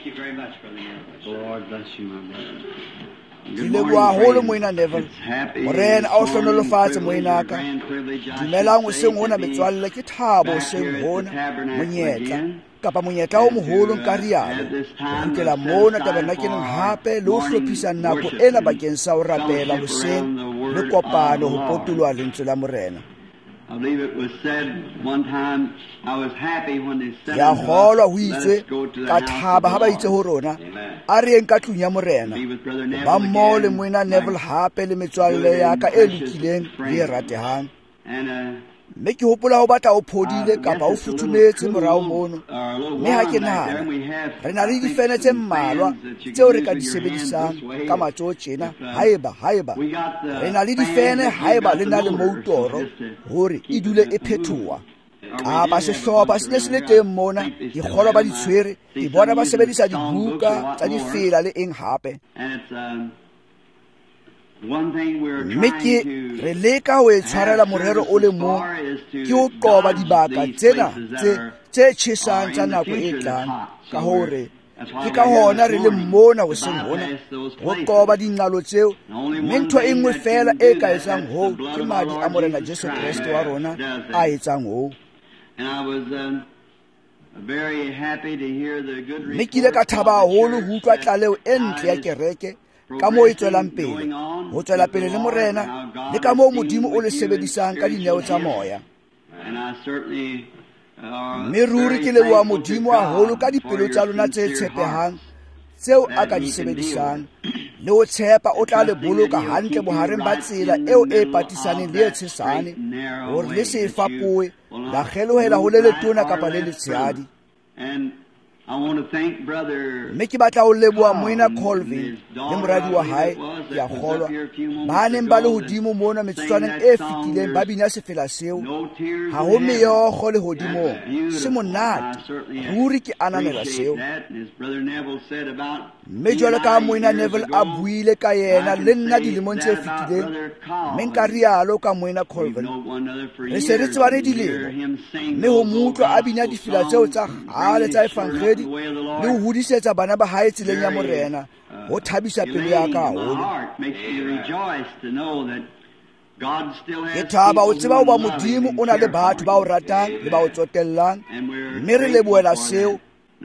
Thank you very much, Brother Neville. Lord bless you, my brother. Ke leboha haholo moena Neville. Morena a o hlonolofatse moenaka. Dumelang o seng hona metswalle ke thabo seng hona monyetla kapa monyetla o moholo nka rialo ho kela mona tabernakeleng hape le ho hlophisa nako ena bakeng sa ho rapela hoseng le kopano ho potolwa lentswe la morena. I believe it was said one time, I was happy when they said, Ya kgolwa ho let itswe us go to the ka house thaba ha of ba the itse ho Lord. rona Amen. a re eng ka tlung ya morena Be with Brother Neville ba mmoho le again. moena Neville hape le metswalle ya ka e lokileng le e ratehang. And Mme ke hopola ho batla o phodile kapa o futhumetse morao mono mme ha ke nahana re na le difene tse mmalwa tseo re ka di sebedisang ka matsoho tjena haeba re na le difene haeba le na le moutoro hore e dule e phethoha kapa sehlopha se ne se le teng mona dikgolo ba di tshwere ke bona ba sebedisa dibuka tsa difela le eng hape. Mme ke re leka ho e tshwarela morero o le mong ke ho qoba dibaka tsena tse tjhesang tsa nako e tlang ka hore ke ka hona re le mona hoseng hona ho qoba dinqalo tseo mme ntho e nngwe fela e ka etsang hoo ke madi a morena Jesu Kriste wa rona a etsang hoo. Mme ke ile ka thaba haholo ho utlwa tlaleo e ntle ya kereke ka moo e tswelang pele ho tswela pele le morena le ka moo Modimo o le sebedisang ka dineo tsa moya. Mme ruri ke leboha Modimo haholo ka dipelo tsa lona tse tshepehang tseo a ka di sebedisang le ho tshepa o tla le boloka hantle bohareng ba tsela eo e patisaneng le e tshesane hore le se fapohe la kgelohela ho le letona kapa le letshehadi. Mme ke batla ho leboha moena Colvin le moradi wa hae ke a kgolwa ba neng ba le hodimo mona metsotswaneng e fetileng ba bina sefela seo ha ho meokgo le hodimong se monate ruri ke ananela seo. Mme jwale ka moena Neville a buile ka yena le nna dilemong tse fetileng mme nka rialo ka moena Colvin re se re tsebane dilemo mme ho mutlwa a bina difela tseo tsa hale tsa efangeli le ho hodisetsa bana ba hae tseleng ya morena ho thabisa pelo ya ka haholo. Ke thaba ho tseba hoba Modimo o na le batho ba o ratang le ba o tsotellang mme re lebohela seo.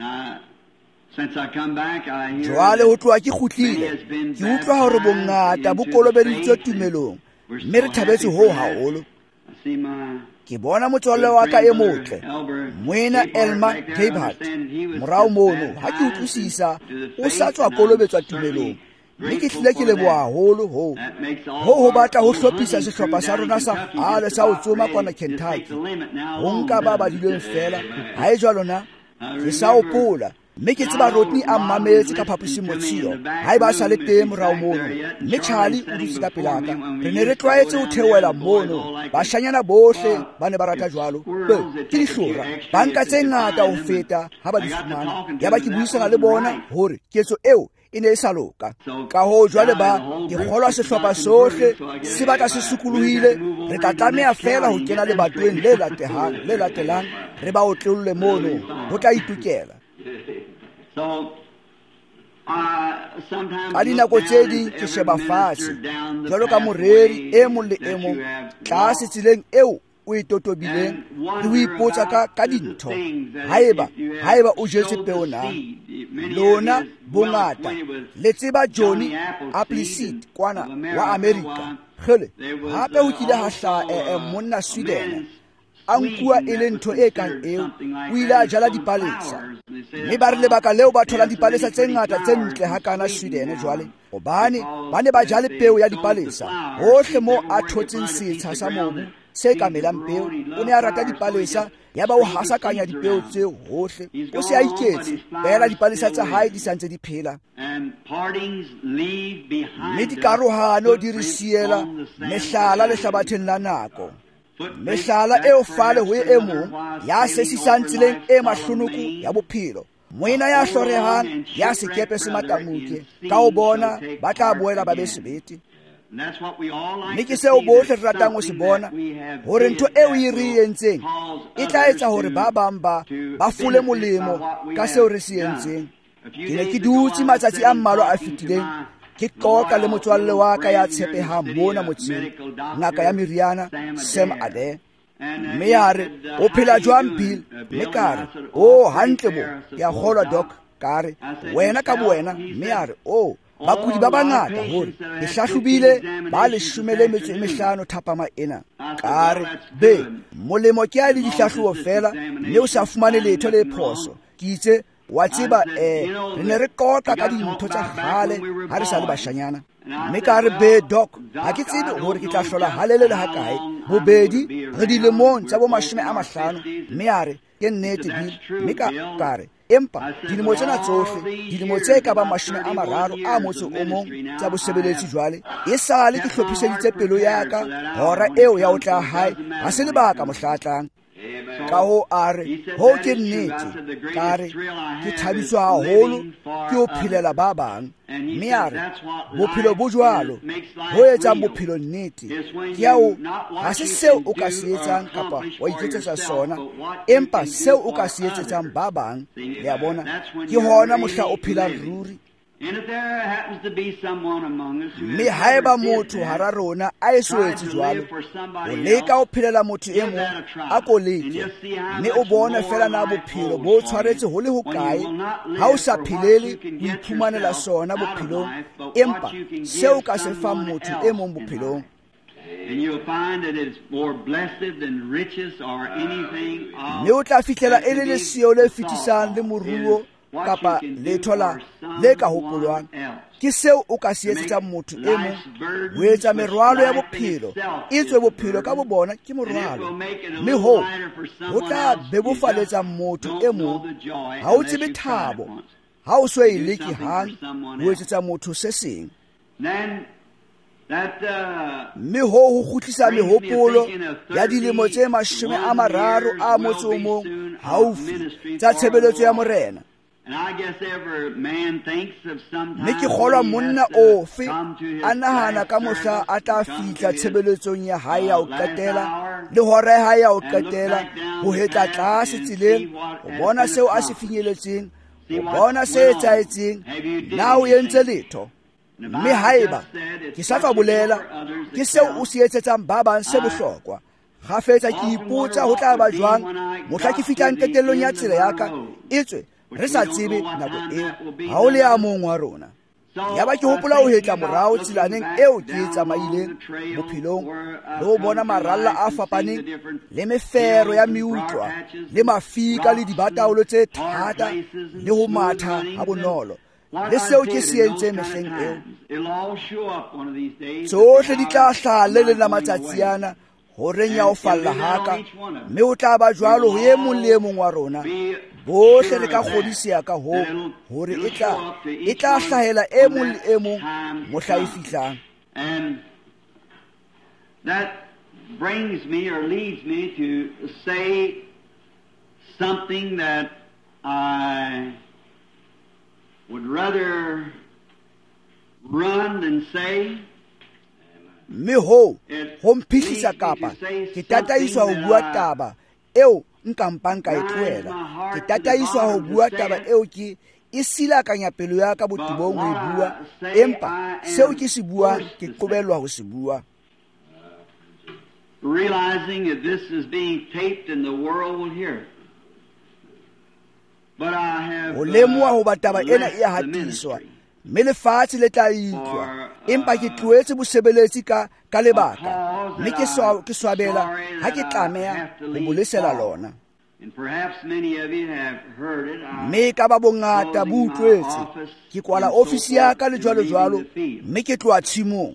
Jwale ho tloha ke kgutlile ke utlwa hore bongata bo kolobeditswe tumelong mme re thabetse hoo haholo. Ke bona motswalle wa ka e motle moena Elma Gebhardt morao mono ha ke utlwisisa o sa tswa kolobetswa tumelong mme ke hlile ke leboha haholo ho batla ho hlophisa sehlopha sa rona sa hale sa ho tsoma kwana Kentucky ho nka ba badilweng fela ha e jwalo na ke sa hopola mme ke tseba Rodney a mmametse ka phaposing motshio ha e ba sa le teng morao mono mme Charlie o dutse ka pelaka re ne re tlwaetse ho theohela mono bashanyana bohle ba ne ba rata jwalo ke dihlora banka tse ngata ho feta ha ba di fumana ya ba ke buisana le bona hore ketso eo e ne e sa loka ka hoo jwale ba ke kgolwa sehlopha sohle se batla se sukulohile re tla tlameha fela ho kena lebatoweng le latelang re ba otlolle mono ho tla itukela. Ka dinako tse ding ke sheba fatshe jwalo ka moreri e mong le e mong tlase tseleng eo o e totobileng le ho ipotsa ka dintho haeba o jetse peo na lona bongata le tseba Johnny Appleseed kwana wa America khele hape ho kile ha hla monna Sweden a nkuwa e le ntho e kang eo o ile a jala dipalesa mme ba re lebaka leo ba tholang dipalesa tse ngata tse ntle hakana Sweden jwale hobane ba ne ba jale peo ya dipalesa hohle mo a thotseng setsha sa mobu se ka melang peo o ne a rata dipalesa ya ba o hasakanya dipeo tseo hohle o se a iketse bela dipalesa tsa hae di santse di phela mme dikarohano di re siela mehlala lehlabatheng la nako mehlala eo fale ho e mong ya sesisang tseleng e mahlonoku ya bophelo moena ya hlorehang ya sekepe se matamuke ka o bona ba tla boela ba be sebete mme ke seo bohle re ratang ho se bona hore ntho eo e re entseng e tla etsa hore ba bang ba fule molemo ka seo re se entseng ke ne ke dutse matsatsi a mmalwa a fetileng ke qoqa le motswalle wa ka ya tshepehang mona motseng, ngaka ya meriana Sam Ade. Mme ya re, o phela jwang Bill? Mme ka re, hantle bo, ke a kgolwa doc. Ka re, wena ka boena? Mme ya re, bakudi ba bangata hore ke hlahlobile ba 15 thapama ena. Ka re, molemo ke a le dihlahlobo fela mme o sa fumane letho le phoso. Ke itse wa tseba re ne re qoqa ka dintho tsa kgale ha re sa le bashanyana. Mme ka re, doc, ha ke tsebe hore ke tla hlola halelele ha kae. Bobedi re dilemong tsa bo 50. Mme ya re, ke nnete Bill. Mme ka re, empa dilemo tsena tsohle, dilemo tse ka ba 30 a motse o mong tsa bosebeletsi jwale, e sale ke hlophiseditse pelo ya ka hora eo ya o tla hae ha se lebaka mohlatlang. Ka ho a re, ke nnete. Ka re, ke thabiswa haholo ke ho phelela ba bang. Mme ya re, bophelo bo jwalo ho etsang bophelo nnete ke ha se seo o ka se etsang kapa wa iketsetsa sona, empa seo o ka se etsetsang ba bang. Le a bona, ke hona mohla o phelang ruri. Mme haeba motho hara rona a e so etse jwalo, o leka ho phelela motho e mong, a ko leke, mme o bone fela na bophelo bo tshwaretse ho le hokae ha o sa phelele ho iphumanela sona bophelong, empa seo ka se fang motho e mong bophelong. Mme o tla fihlela e le lesio le fetisang le moruo kapa letho le ka hopolwang. Ke seo o ka se etsetsang motho e mong, ho etsa merwalo ya bophelo e tswe bophelo ka bobona ke morwalo. Mme ho tla bebofaletsa motho e mong. Ha o tsebe thabo ha o so e leke hang ho etsetsa motho se seng. Mme ho kgutlisa mehopolo ya dilemo tse 30 a motse o mong haufi tsa tshebeletso ya morena. Mme ke kgolwa monna ofe a nahana ka mohla a tla fihla tshebeletsong ya hae ya ho qetela le hora ya hae ya ho qetela, ho hetla tlase tseleng, ho bona seo a se finyeletseng, ho bona se etsahetseng, na o entse letho. Mme haeba ke sa tla bolela ke seo o se etsetsang ba bang se bohlokwa, kgafetsa ke ipotsa ho tla ba jwang mohla ke fihlang qetellong ya tsela ya ka, e tswe re sa tsebe nako eo ha o le a mong wa rona. Ya ba ke hopola ho hetla morao tselaneng eo ke e tsamaileng bophelong, le ho bona maralla a fapaneng le mefero ya meutlwa le mafika le dibataolo tse thata le ho matha ha bonolo, le seo ke se entseng mehleng eo. Tsohle di tla hlaha le la matsatsi ana horeng ya ho falla haka, mme o tla ba jwalo ho e mong le e mong wa rona. Bohle re ka kgodiseha ka hore e tla hlahela e mong le e mong mohla e fihlang. That brings me or leads me to say something that I would rather run than say. Mme ho mphihlisa kapa ke tataiswa ho bua taba eo nkampang ka e tlohela. Ke tataiswa ho bua taba eo ke e silakanya pelo ya ka botebong ho e bua, empa seo ke se buang ke qobelwa ho se bua. Realizing that this is being taped and the world will hear it. But I have ho lemoha ho ba taba ena e hatiswa, mme lefatshe le tla itlwa, empa ke tlohetse bosebeletsi ka lebaka, mme ke swabela ha ke tlameha ho bolesela lona. Mme ka ba bongata bo utlwetse ke kwala ofisi ya ka le jwalo, mme ke tloha tshimong.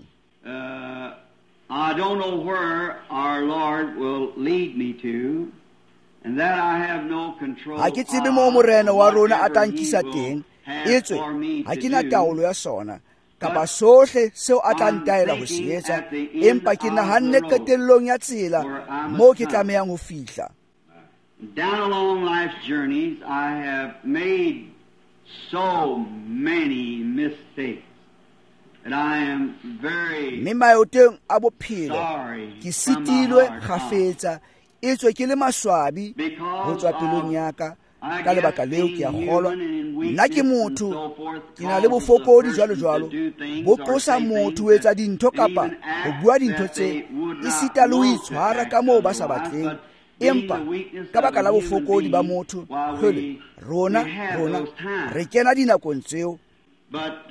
I don't know where our Lord will lead me to, and that I have no control. Ha ke tsebe mo morena wa rona a tla nkisa teng, e tswe ha ke na taolo ya sona kapa sohle seo a tla ntaela ho se etsa, empa ke nahanne qetellong ya tsela moo ke tlamehang ho fihla. Down along life's journeys, I have made so many mistakes that I am very mme maoteng a bophelo ke sitilwe kgafetsa, e tswe ke le maswabi ho tswa pelong ya ka, ka lebaka leo ke a kgolwa nna ke motho ke na le bofokodi jwalo bo qosa motho ho etsa dintho kapa ho bua dintho tse e sita le ho itshwara ka moo ba sa batleng empa ka baka la bofokodi ba motho hlole rona re kena dinakong tseo. But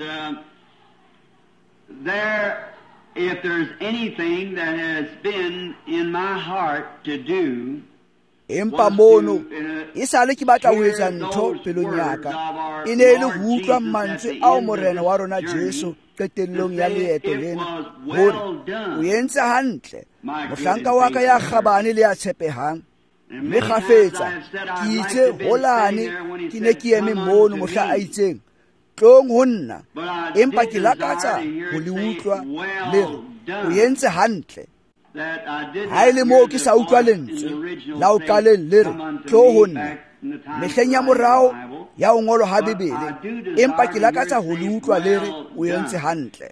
if there's anything that has been in my heart to do, empa mono e sale ke batla ho etsa ntho pelong ya ka e ne le ho utlwa mantswe ao morena wa rona Jesu qetellong ya leeto lena hore o entse hantle mohlanka wa ka ya kgabane le ya tshepehang. Mme kgafetsa ke itse holane ke ne ke eme mono mohla a itseng tlong ho nna empa ke lakatsa ho le utlwa le o entse hantle ha ile moo ke sa utlwa lentswe la o qaleng le re tlo ho nna mehleng ya morao ya ho ngolwa ha Bebele empa ke lakatsa ho le utlwa le re o entse hantle.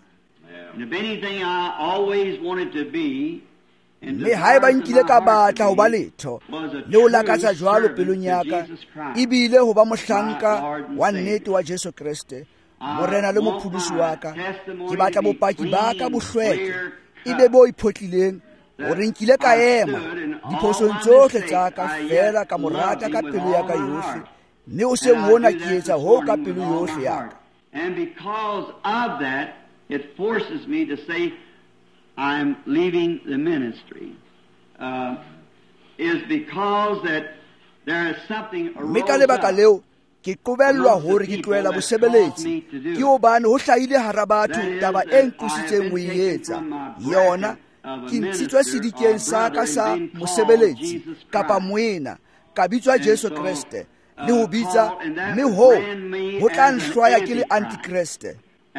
Mme haeba nkile ka batla ho ba letho le ho lakatsa jwalo pelong ya ka ebile ho ba mohlanka wa nnete wa Jesu Kriste morena le mopholosi wa ka ke batla bopaki ba ka bo hlweke ebe bo iphotlileng hore nkile ka ema diphosong tsohle tsa ka fela ka morata ka pelo ya ka yohle mme o seng hona ke etsa ho ka pelo yohle ya ka. And because of that it forces me to say I'm leaving the ministry is because that there is something mme ka lebaka leo ke qobellwa hore ke tlohela bosebeletsi ke hobane ho hlahile hara batho taba e nkusitseng ho etsa yona ke ntshitswe sedikeng sa ka sa mosebeletsi kapa moena ka bitswa Jesu Kriste le ho bitsa mme ho tla nhlwaya ke le antikriste.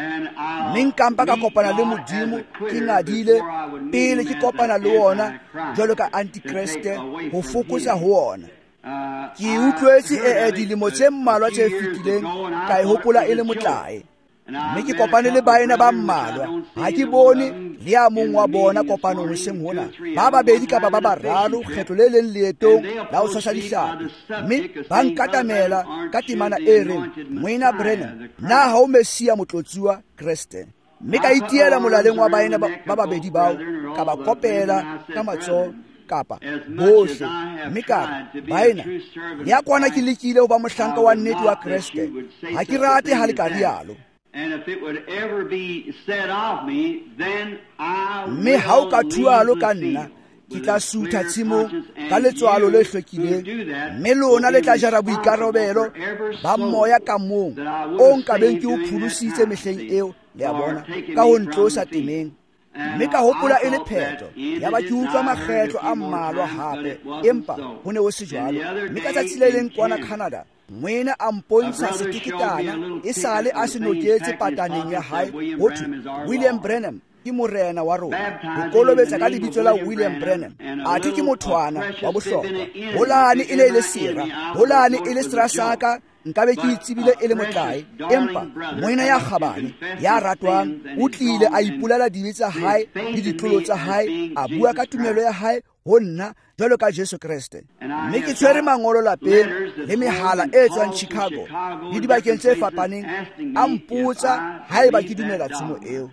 Mme nkampa ka kopana le Modimo ke ngadile pele ke kopana le wona jwalo ka antikriste ho fokotsa ho wona. Ke utlwetse dilemo tse mmalwa tse fetileng ka e hopola e le motlae mme ke kopane le baena ba mmalwa ha ke bone le ya mong wa bona kopanong hoseng hona ba babedi kapa ba bararo kgetlo le leng leetong la ho tshwasa dihlapi mme ba nkatamela ka temana e reng Moina Brenham na ha o Mesia motlotsuwa Kriste mme ka itiela molaleng wa baena ba babedi bao ka ba kopela ka matsoho kapa bohle mme ka baena ya kwana ke lekile ho ba mohlanka wa nnete wa Kriste ha ke rate ha le ka rialo. And if it would ever be said of me, then I will mme ha o ka thualo ka nna ke tla sutha tshimong ka letswalo le hlwekileng mme lona le tla jara boikarabelo ba moya ka mong o nkabeng ke o pholositse mehleng eo le a bona ka ho ntlosa temeng mme ka hopola e le phetho ya ba ke utlwa makgetlo a mmalwa hape empa ho ne ho se jwalo mme ka tsatsi le leng kwana Canada Moena a mpontsha setikitana e sale a se noketse pataneng ya hae ho thwe William Branham ke morena wa rona ho kolobetsa ka lebitso la William Branham a ke mothwana wa bohlokwa holane e le sera holane e le strasaka nkabe ke itsebile e le motlae empa moena ya kgabane ya ratwang o tlile a ipulela dibetsa hae le ditlolo tsa hae a bua ka tumelo ya hae ho nna jwalo ka Jesu Kriste mme ke tshwere mangolo lapeng le mehala e tswang Chicago le dibakeng tse fapaneng a mpotsa haeba ke dumela tshimo eo.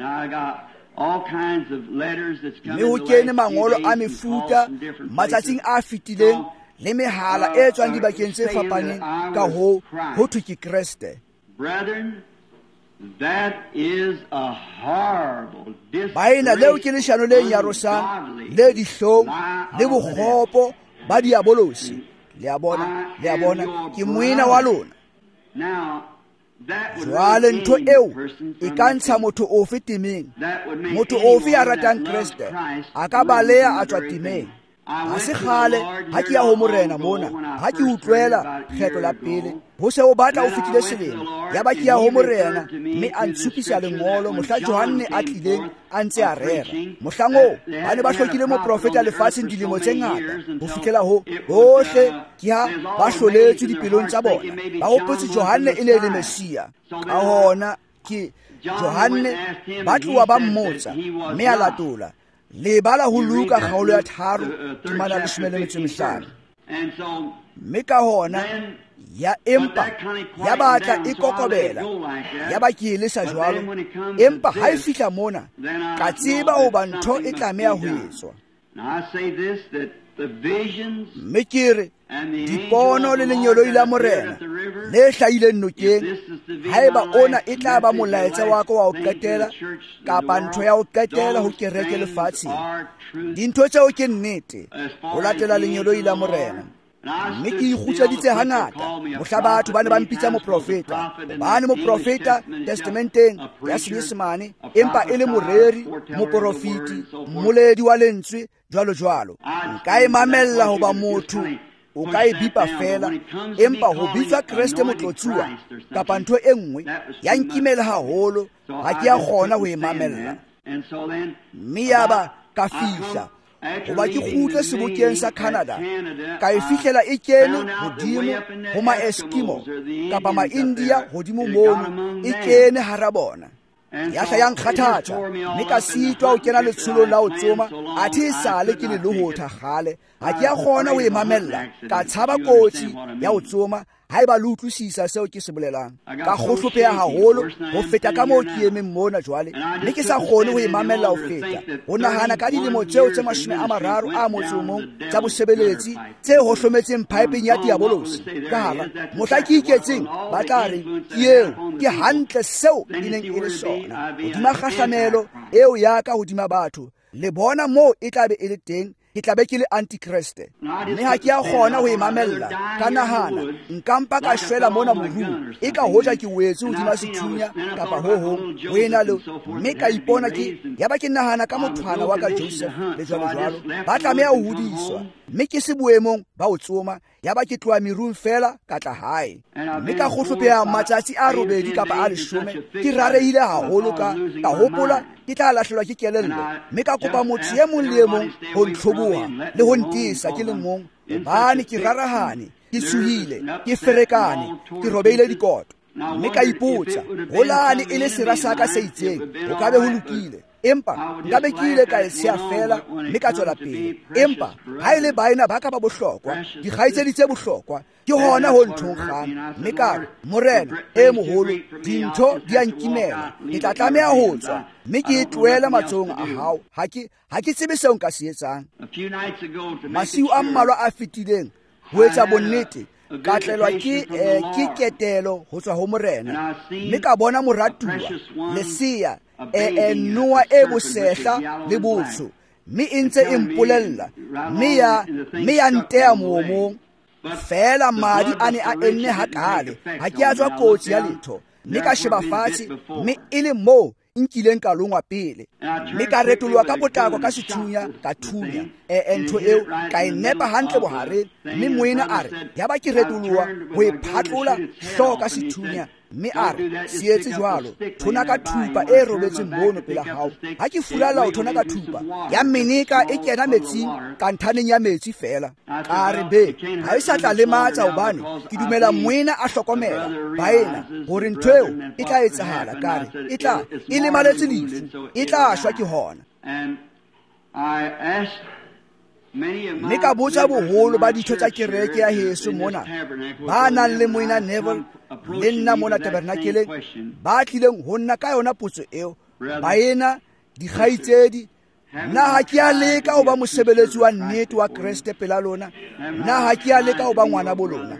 Mme ho kene mangolo a mefuta matsatsing a fetileng le mehala e tswang dibakeng tse fapaneng ka ho thwe ke Kriste. That is a horrible baena leo ke leshano le nyarosang le dihlong le bokgopo ba diabolosi le a bona ke moena wa lona. Jwale ntho eo e ka ntsha motho ofe temeng motho ofe ya ratang Kriste a ka baleya a tswa temeng. Ha se kgale ha ke ya ho morena mona ha ke utlwela kgetlo la pele ho se o batla o fitile selemo ya ba ke ya ho morena mme a ntshupisa lengolo mohla Johane a tlileng a ntse a rera mohlango ba ne ba hlokile moprofeta lefatsheng dilemo tse ngata ho fihlela ho bohle ke ha ba hloletswe dipelong tsa bona ba hopotse Johane e le Mesia ka hona ke Johane ba tloa ba mmotsa mme a latola le bala ho Luka kgaolo ya 3 temana 15. mme ka hona ya empa ya batla e kokobela ya ba ke le sa jwalo empa ha e fihla mona ka tseba ho ba ntho e tlameha ho etswa. Mme ke re dipono le lenyoloi la morena le hlahileng nokeng haeba ona e tla ba molaetsa wa ka wa ho qetela kapa ntho ya ho qetela ho kereke lefatsheng, dintho tseo ke nnete ho latela lenyoloi la morena. Mme ke ikgutseditse hangata mohla batho ba ne ba mpitsa moprofeta, bane moprofeta testamenteng ya Senyesemane empa e le moreri, moprofeti, mmoledi wa lentswe, jwalo jwalo. Nka e mamella ho ba motho o ka e bipa fela, empa ho bitswa Kreste motlotsuwa kapa ntho e nngwe ya nkimela haholo, ha ke ya kgona ho e mamella. Mme ya ba ka fihla hoba ke kgutle sebokeng sa Canada ka e fihlela e kene hodimo ho ma-Eskimo kapa ma-India hodimo mono e kene hara bona. Ya hla ya nkgathatsa mme ka sitwa ho kena letsholong la ho tsoma athe e sale ke le lohotha kgale, ha ke ya kgona ho e mamella, ka tshaba kotsi ya ho tsoma haeba le utlwisisa seo ke se bolelang. Ka kgohlopheha haholo ho feta ka moo ke emeng mona jwale, mme ke sa kgone ho e mamella ho feta, ho nahana ka dilemo tseo tse 31 tsa bosebeletsi tse hohlometseng pipeng ya diabolosi ka hara. Mohla ke iketseng ba tla re ke eo ke hantle seo e neng e le sona, hodima kgahlamelo eo ya ka hodima batho, le bona moo e tla be e le teng ke tla be ke le antikriste. Mme ha ke ya kgona ho e mamella, ka nahana nkampa ka shwela mona morung e ka hoja ke wetse hodima sethunya kapa ho hong ho ena le, mme ka ipona ke ya ba ke nahana ka mothwana wa ka Joseph le jwalo jwalo ba tlameha ho hodiswa, mme ke se boemong ba ho tsoma, ya ba ke tloha merung fela ka tla hae. Mme ka kgohlopheha matsatsi a 8 kapa a 10 ke rarehile haholo ka hopola ke tla lahlelwa ke kelello, mme ka kopa motho ye mong le ye mong ho ntlhoboha le ho ntisa ke le mong, hobane ke rarahane, ke tshohile, ke ferekane, ke robeile dikoto. Mme ka ipotsa holane e le sera sa ka se itseng ho ka be ho lokile, empa nka be ke ile ka e tsheha fela mme ka tswela pele. Empa ha e le baena ba ka ba bohlokwa, dikgaitsedi tse bohlokwa, ke hona ho nthongkgang. Mme ka re morena e moholo, dintho di a nkimela, ke tla tlameha ho tswa mme ke e tlohela matsohong a hao, ha ke tsebe seo nka se etsang. Masiu a mmalwa a fetileng ho etsa bonnete ka tlelwa ke ketelo ho tswa ho morena, mme ka bona moratuwa leseya noa e bosehla le botsho, mme e ntse e mpolella, mme ya nteha moomong fela. Madi a ne a enne hakale, ha ke a tswa kotsi ya letho, mme ka sheba fatshe, mme e le moo nkileng ka longwa pele, mme ka retolwa ka potlako ka sethunya, ka thunya ntho eo ka e nepa hantle bohareng. Mme moena a re ya ba ke retolwa ho e phatlola hlooho ka sethunya, mme a re se etse jwalo, thona ka thupa e robetseng mono pela hao. Ha ke fulalla ho thona ka thupa ya meneka e kena metsing ka nthaneng ya metsi fela. Ka re be ha e sa tla lematsa, hobane ke dumela moena a hlokomela baena hore ntho eo e tla etsahala, ka re e tla e le maletse lefu, e tla shwa ke hona. Mme ka botsa boholo ba ditho tsa kereke ya heso mona ba nang le moena Neville le nna mona tabernakeleng, ba tlileng ho nna ka yona potso eo, baena dikgaitsedi, na ha ke a leka ho ba mosebeletsi wa nnete wa Kreste pela lona, na ha ke a leka ho ba ngwana bolona.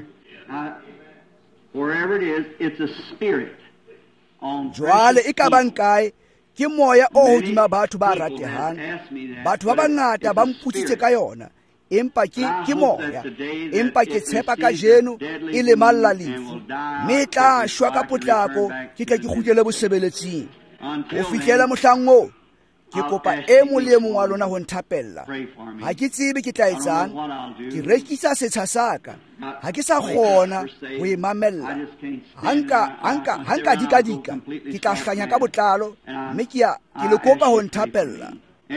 Jwale e ka bang kae ke moya o hodima batho ba ratehang. Batho ba bangata ba mputsitse ka yona, empa ke moya, empa ke tshepa ka jeno e le malla lefu, mme tla shwa ka potlako ke tla ke kgutlele bosebeletsing. Ho fihlela mohlang oo ke kopa e mong le mong wa lona ho nthapella. Ha ke tsebe ke tla etsang, ke rekisa setsha sa ka, ha ke sa kgona ho e mamella. Hanka dika ke tla hlanya ka botlalo, mme ke le kopa ho nthapella.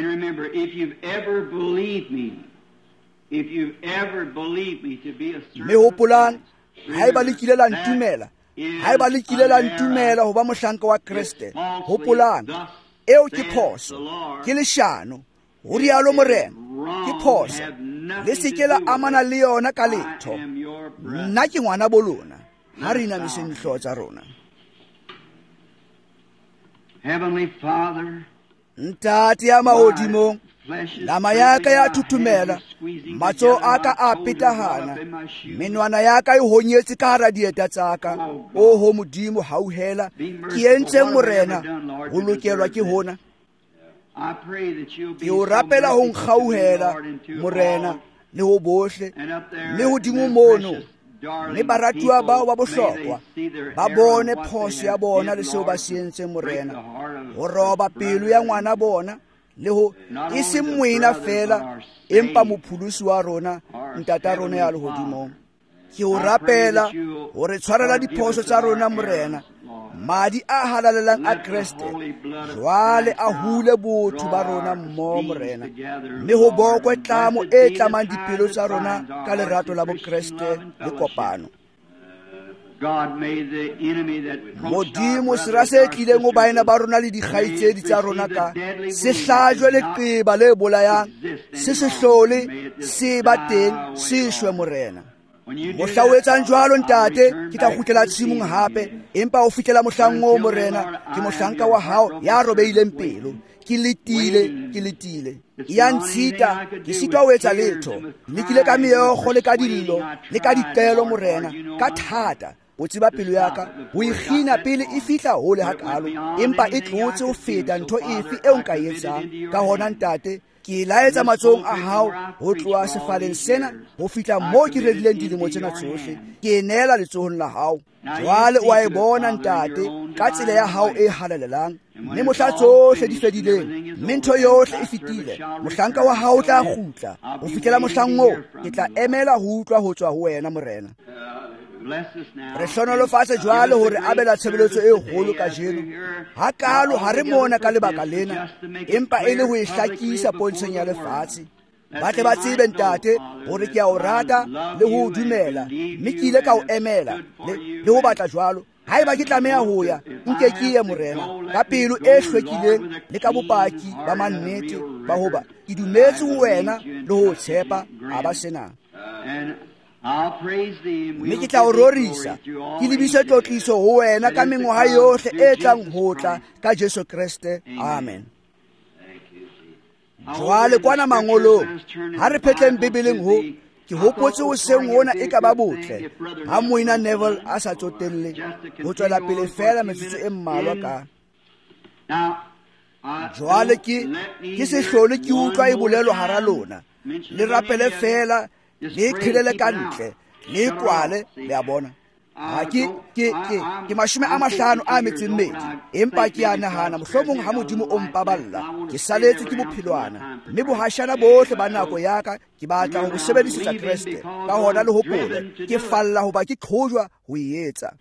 Mme hopolang, haeba le kile la ntumela ho ba mohlanka wa Kriste, hopolang eo ke phoso, ke leshano, ho rialo morena. ke phoso le se ke la amana le yona ka letho. Nna ke ngwana bolona ha re inamiseng dihlooho tsa rona. Heavenly Father, Ntate ya mahodimo, nama ya ka ya thuthumela, matsoho a ka a petahana, menwana ya ka e honyetse ka hara dieta tsa ka. Ho Modimo hauhela, ke entseng morena, ho lokelwa ke hona. Ke o rapela ho nkgauhela morena le ho bohle, le hodimo mono, le baratuwa bao ba bohlokwa ba bone phoso ya bona le seo ba se entseng morena, ho roba pelo ya ngwana bona, le ho e se moina fela empa mopholosi wa rona, ntata rona ya lehodimong. Ke o rapela hore tshwarela diphoso tsa rona morena, madi a halalelang a Kriste jwale a hule botho ba rona mmoho morena, mme ho bokwe tlamo e tlamang dipelo tsa rona ka lerato la bokreste le kopano. Modimo sera se tlileng ho baena ba rona le dikgaitsedi tsa rona ka se hlajwe leqeba le bolayang, se hlole se ba teng, se shwe morena. Mohla o etsang jwalo ntate, ke tla kgutlela tshimong hape, empa ho fihlela mohlang o morena ke mohlanka wa hao ya robeileng pelo. Ke letile ya ntshita, ke sitwa ho etsa letho, lekile ka meokgo le ka dillo le ka diqelo morena, ka thata. O tseba pelo ya ka, o ikgina pele e fihla hole hakalo, empa e tlotse ho feta ntho efe eo nka e etsang. Ka hona ntate, ke laetsa matsohong a hao ho tloha sefaleng sena ho fihla moo ke redileng dilemo tsena tsohle, ke neela letsohong la hao. Jwale o a e bona ntate ka tsela ya hao e halalelang, mme mohla tsohle di fedileng, mme ntho yohle e fetile. Mohlanka wa hao tla kgutla, ho fihlela mohlang moo ke tla emela ho utlwa ho tswa ho wena morena. Re hlonolofatse jwale hore abela tshebeletso e kgolo kajeno. Hakalo ha re mona ka lebaka lena, empa e le ho e hlakisa pontsheng ya lefatshe. Ba tle ba tsebe ntate hore ke a o rata le ho o dumela, mme ke ile ka o emela le ho batla jwalo. Haeba ke tlameha ho ya, nke ke ye morena, ka pelo e hlwekileng le ka bopaki ba mannete ba hoba ke dumetse ho wena le ho o tshepa a ba sena. Mme ke tla o rorisa, ke lebise tlotliso ho wena ka mengwaha yohle e tlang ho tla ka Jesu Kriste. Amen. Jwale kwana mangolong, ha re phetleng Bibeleng ho, ke hopotse hoseng hona e ka ba botle ha moina Neville a sa tsotelle ho tswela pele fela metsotso e mmalwa ka. Jwale ke se hlole ke utlwa e bolelo hara lona, le rapele fela, le qhelele ka ntle, le kwale, le a bona. Ke 50 a metso e mmedi, empa ke a nahana mohlomong ha Modimo o mpaballa, ke saletswe ke bophelwana, mme bohashana bohle ba nako ya ka ke batla ho bo sebedisetsa Kriste. Ka hona le hopole, ke falla hoba ke qhojwa ho e etsa.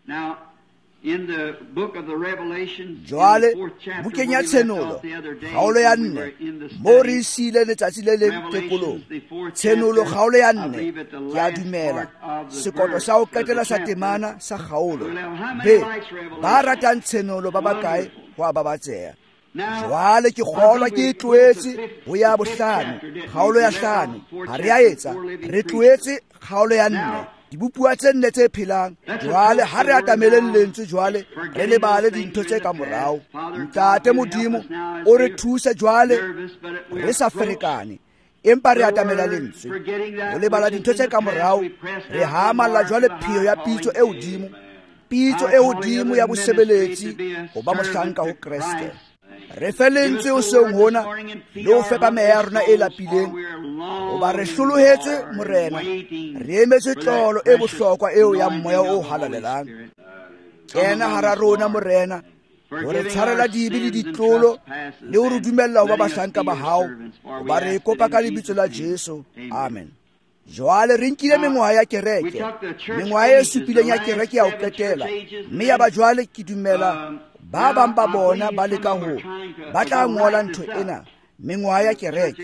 Jwale bukeng ya tshenolo, kgaolo ya 4, moo re isile letsatsi le leng tekolong. Tshenolo kgaolo ya 4, ke a dumela, sekoto sa ho qetela sa temana sa kgaolo. Ba ratang tshenolo ba bakae ho a babatseha. Jwale ke kgolwa ke tloetse ho ya bohlano, kgaolo ya 5, ha re a etsa, re tloetse kgaolo ya 4. Dibupuwa tse 4 tse phelang. Jwale ha re atameleng lentswe jwale re lebale dintho tse ka morao. Ntate Modimo o re thuse jwale re sa ferekane, empa re atamela lentswe o lebala dintho tse ka morao. Re hamalla jwale pheo ya pitso e hodimo ya bosebeletsi ho ba mohlanka ho Kriste. Re fe lentswe o seng hona le ho fepa meya rona e lapileng, hoba re hlolohetse morena, re emetse tlolo e bohlokwa eo ya moya o halalelang. Kena hara rona morena, ho re tshwarela dibe le ditlolo le ho re dumella ho ba bahlanka ba hao, hoba re kopa ka lebitso la Jesu. Amen. Jwale re nkile mengwaha ya kereke, mengwaha e supileng ya kereke ya ho qetela, mme ya ba jwale ke dumela ba bang ba bona ba leka ho ba tla ngola ntho ena mengwaha ya kereke.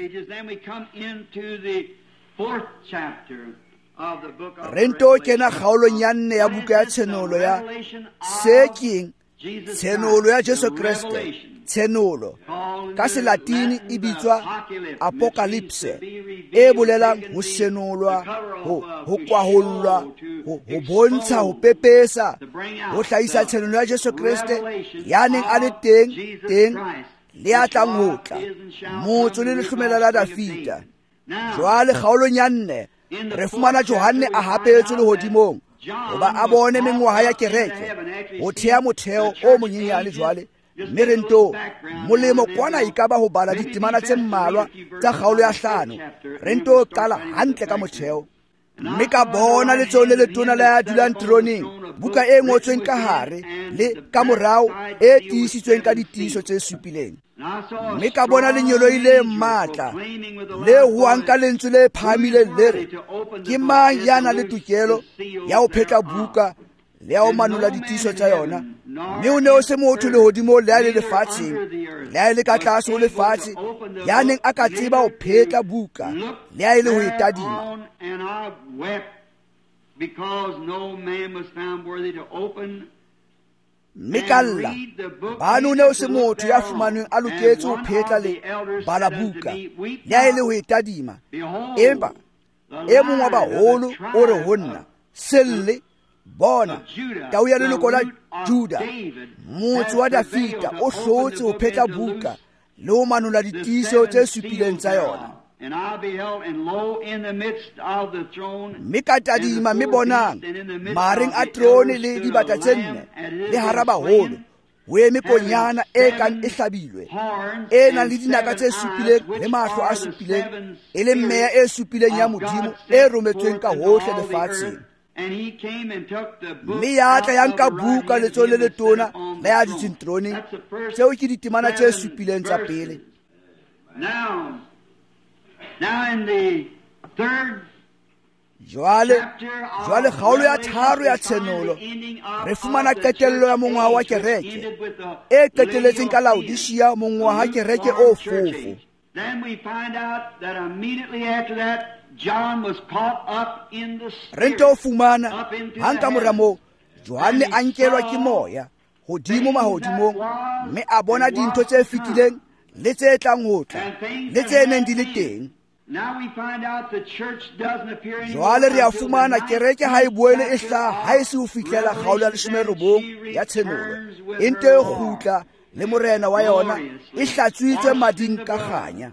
Re nto kena kgaolong ya 4 ya buka ya tshenolo ya se keng tshenolo ya Jesu Kriste, tshenolo ka Selatini e bitswa apocalypse, e bolelang ho senolwa, ho kwahollwa, ho bontsha, ho pepesa, ho hlahisa tshenolo ya Jesu Kriste ya neng a le teng le a tlang ho tla, motso le lehlomela la Dafita. Jwale kgaolong ya 4 re fumana Johane a hapetswe lehodimong hoba a bone mengwaha ya kereke, ho thea motheo o monyenyane. Jwale mme re nto molemo kwana e ka ba ho bala ditemana tse mmalwa tsa kgaolo ya 5, re nto qala hantle ka motheo. Mme ka bona letsoho le letona la ya dulang troneng, buka e ngotsweng ka hare le ka morao e tiisitsweng ka ditiiso tse supileng. Mme ka bona lenyolo ile matla le huang ka lentswe le phahamileng le re, ke mang ya nang le tokelo ya ho phetla buka le ya ho manola ditiiso tsa yona? Mme o ne o se motho lehodimo le a le lefatsheng, le a le ka tlase ho lefatshe, ya neng a ka tseba ho phetla buka le a le ho e tadima. Mme kalla bane o ne o se motho ya fumanweng a loketse ho phetla le bala buka le a le ho e tadima. Empa e mong wa baholo o re ho nna, selle bona, tau ya leloko la Juda, motse wa Dafita, o hlotse ho phetla buka le ho manola ditiiso tse supileng tsa yona. Mme ka tadima, mme bonang mareng a trone le dibata tse 4 le hara baholo, ho eme konyana e kang e hlabilwe, e nang le dinaka tse supileng le mahlo a supileng, e le mmeya e supileng ya Modimo e rometsweng ka hohle lefatsheng. Mme ya tla ya nka buka letsoho le letona la ya dutseng troneng, tseo ke ditemana tse supileng tsa pele. Now in the 3rd Jwale kgaolo ya 3 ya tshenolo re fumana qetello ya mongwaha wa kereke e qeteletseng ka Laodicea, mongwaha kereke o fofo. Then we find out that immediately after that John was caught up in the Spirit. Re nto fumana hanka moramo Johane a nkelwa ke moya hodimo mahodimong, mme a bona dintho tse fetileng le tse tlang ho tla le tse neng di le teng. Jwale re a fumana kereke ha e boele e hlaha ha e se ho fihlela kgaolo ya 19 ya tshenolo, e nte e kgutla le morena wa yona e hlatswitswe mading ka kganya.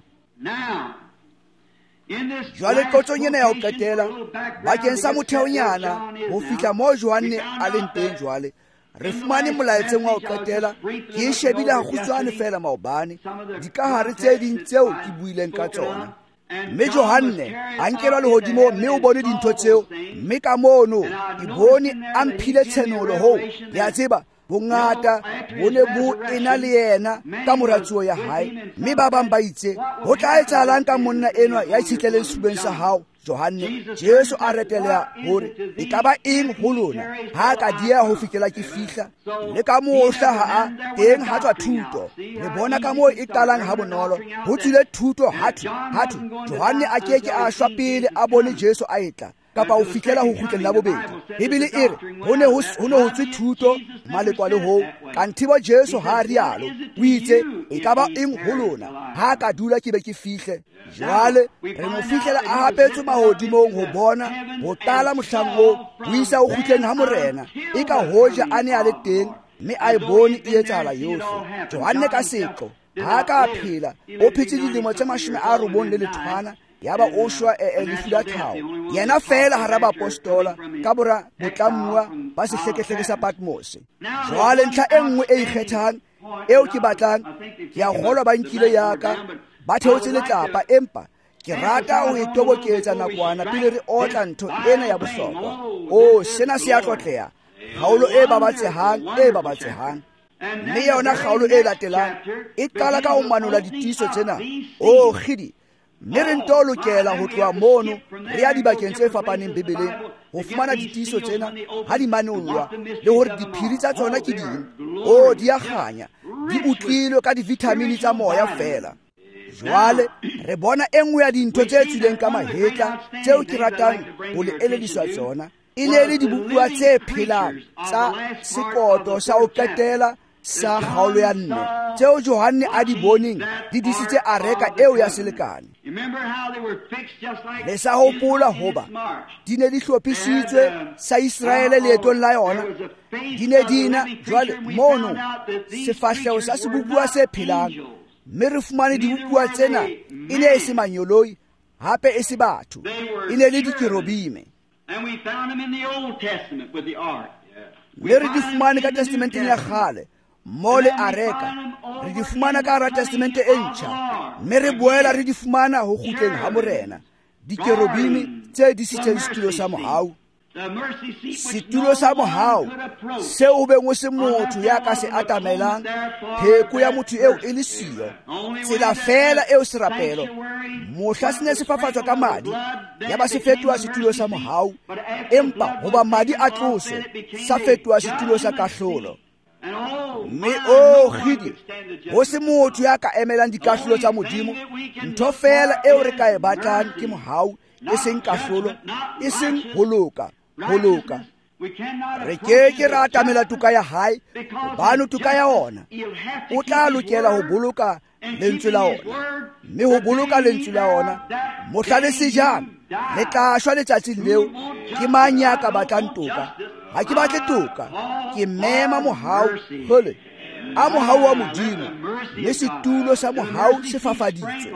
Jwale qotsong ena ya ho qetela bakeng sa motheonyana ho fihla moo Johane a leng teng, jwale re fumane molaetseng wa ho qetela ke e shebile ha kgutshwane fela maobane dikahare tse ding tseo ke buileng ka tsona. Mme Johane a nkelwa lehodimo, mme o bone dintho tseo, mme ka mono ke bone a mphile tshenolo ho le a tseba bongata bo ne bo ena le yena ka moratsuo ya hae. Mme ba bang ba itse, ho tla etsahalang ka monna enwa ya itshitleleng sefubeng sa hao Johane? Jesu a retelea hore e ka ba eng ho lona ha ka dia ho fihlela ke fihla, le ka mohla ha a teng ha tswa thuto. Le bona ka moo e qalang ha bonolo, ho tswile thuto hathu. Johane a keke a shwa pele a bone Jesu a etla kapa ho fihlela ho kgutleng la bobedi. Bibele e re ho ne ho tswe thuto malekwa le ho kanthibo Jesu ha rialo o itse e ka ba eng ho lona ha ka dula ke be ke fihle. Jwale re mo fihlela a hapetswe mahodimong ho bona ho tala mohlang o ho isa ho kgutleng ha morena, e ka hoja a ne a le teng mme a e bone e etsahala yohle. Johane ka seqo ha ka phela o phetse dilemo tse 90 yaba o shwa lefu la tlhaho, yena fela hara bapostola ka bora botlamuwa ba sehlekehleke sa Patmos. Jwale ntlha e nngwe e ikgethang eo ke batlang, ke a kgolwa ba nkile ya ka ba theotse letlapa, empa ke rata ho e toboketsa nakwana pele re otla ntho ena ya bohlokwa. Sena se a tlotleha, kgaolo e babatsehang. Mme yona kgaolo e latelang e qala ka ho manola ditiiso tsena. Khidi, mme re nto lokela ho tloha mono re ya dibakeng tse fapaneng Bibeleng ho fumana ditiiso tsena ha di manolwa, le hore diphiri tsa tsona ke ding. Di a kganya, di utlwilwe ka divitamini tsa moya fela. Jwale re bona e nngwe ya dintho tse tswileng ka mahetla tseo ke ratang ho le eleliswa tsona, e ne le dibuka tse phelang tsa sekoto sa ho qetela sa kgaolo ya 4 tseo Johane a di boneng di disitse areka eo ya selekane. Le sa hopola hoba di ne di hlophisitswe sa Israele leetong la yona, di ne dina jwale mono sefahleho sa sebukua se phelang, mme re fumane dibukua tsena e ne e se manyoloi, hape e se batho, e ne le dikerubime. Mme re di fumane ka testamenteng ya kgale mo le areka, re di fumana ka hara testamente e ntjha, mme re boela re di fumana ho kgutleng ha morena, dikerubimi tse disitseng setulo sa mohau. Setulo sa mohau seo ho beng o se motho ya ka se atamelang, pheko ya motho eo e le siyo, tsela fela eo serapelo mohla se ne se fafatswa ka madi, ya ba se fetoha setulo sa mohau, empa hoba madi a tloswe sa fetoha setulo sa kahlolo. Mme khidi ho se motho ya ka emelang dikahlolo tsa modimo, ntho fela eo re ka e batlang ke mohau, e seng kahlolo, e seng holoka. Re ke ra atamela tuka ya hae, hobane tuka ya ona o tla lokela ho boloka lentswe la ona, mme ho boloka lentswe la ona mohla le sejang le tla shwa letsatsing leo. Ke mang ya ka batlang toka? Ha ke batle toka, ke mema mohau hole a mohau wa modimo, le setulo sa mohau se fafaditswe.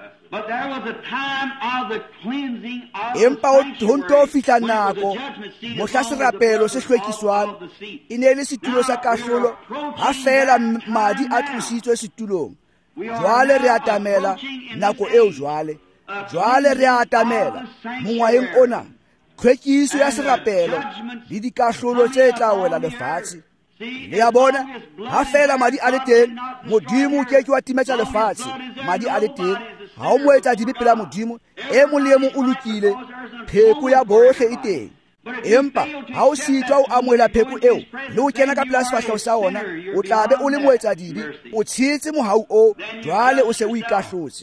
Empa ho nto fihla nako mohla serapelo se hlwekiswang e ne le setulo sa kahlolo, ha fela madi a tlositswe setulong. Jwale re atamela nako eo, jwale re atamela mongwaheng ona tlhwekiso ya serapelo le dikahlolo tse tla wela lefatshe. Le ya bona, ha fela madi a le teng, modimo ke wa timetsa lefatshe. Madi a le teng, ha o mo etsa dibe pela modimo, e mong le e mong o lokile, pheko ya bohle e teng. Empa ha o sitwa o amohela pheko eo le o kena ka pela sefahleho sa ona, o tla be o le moetsa dibe, o tshetse mohau o, jwale o se o ikahlotse.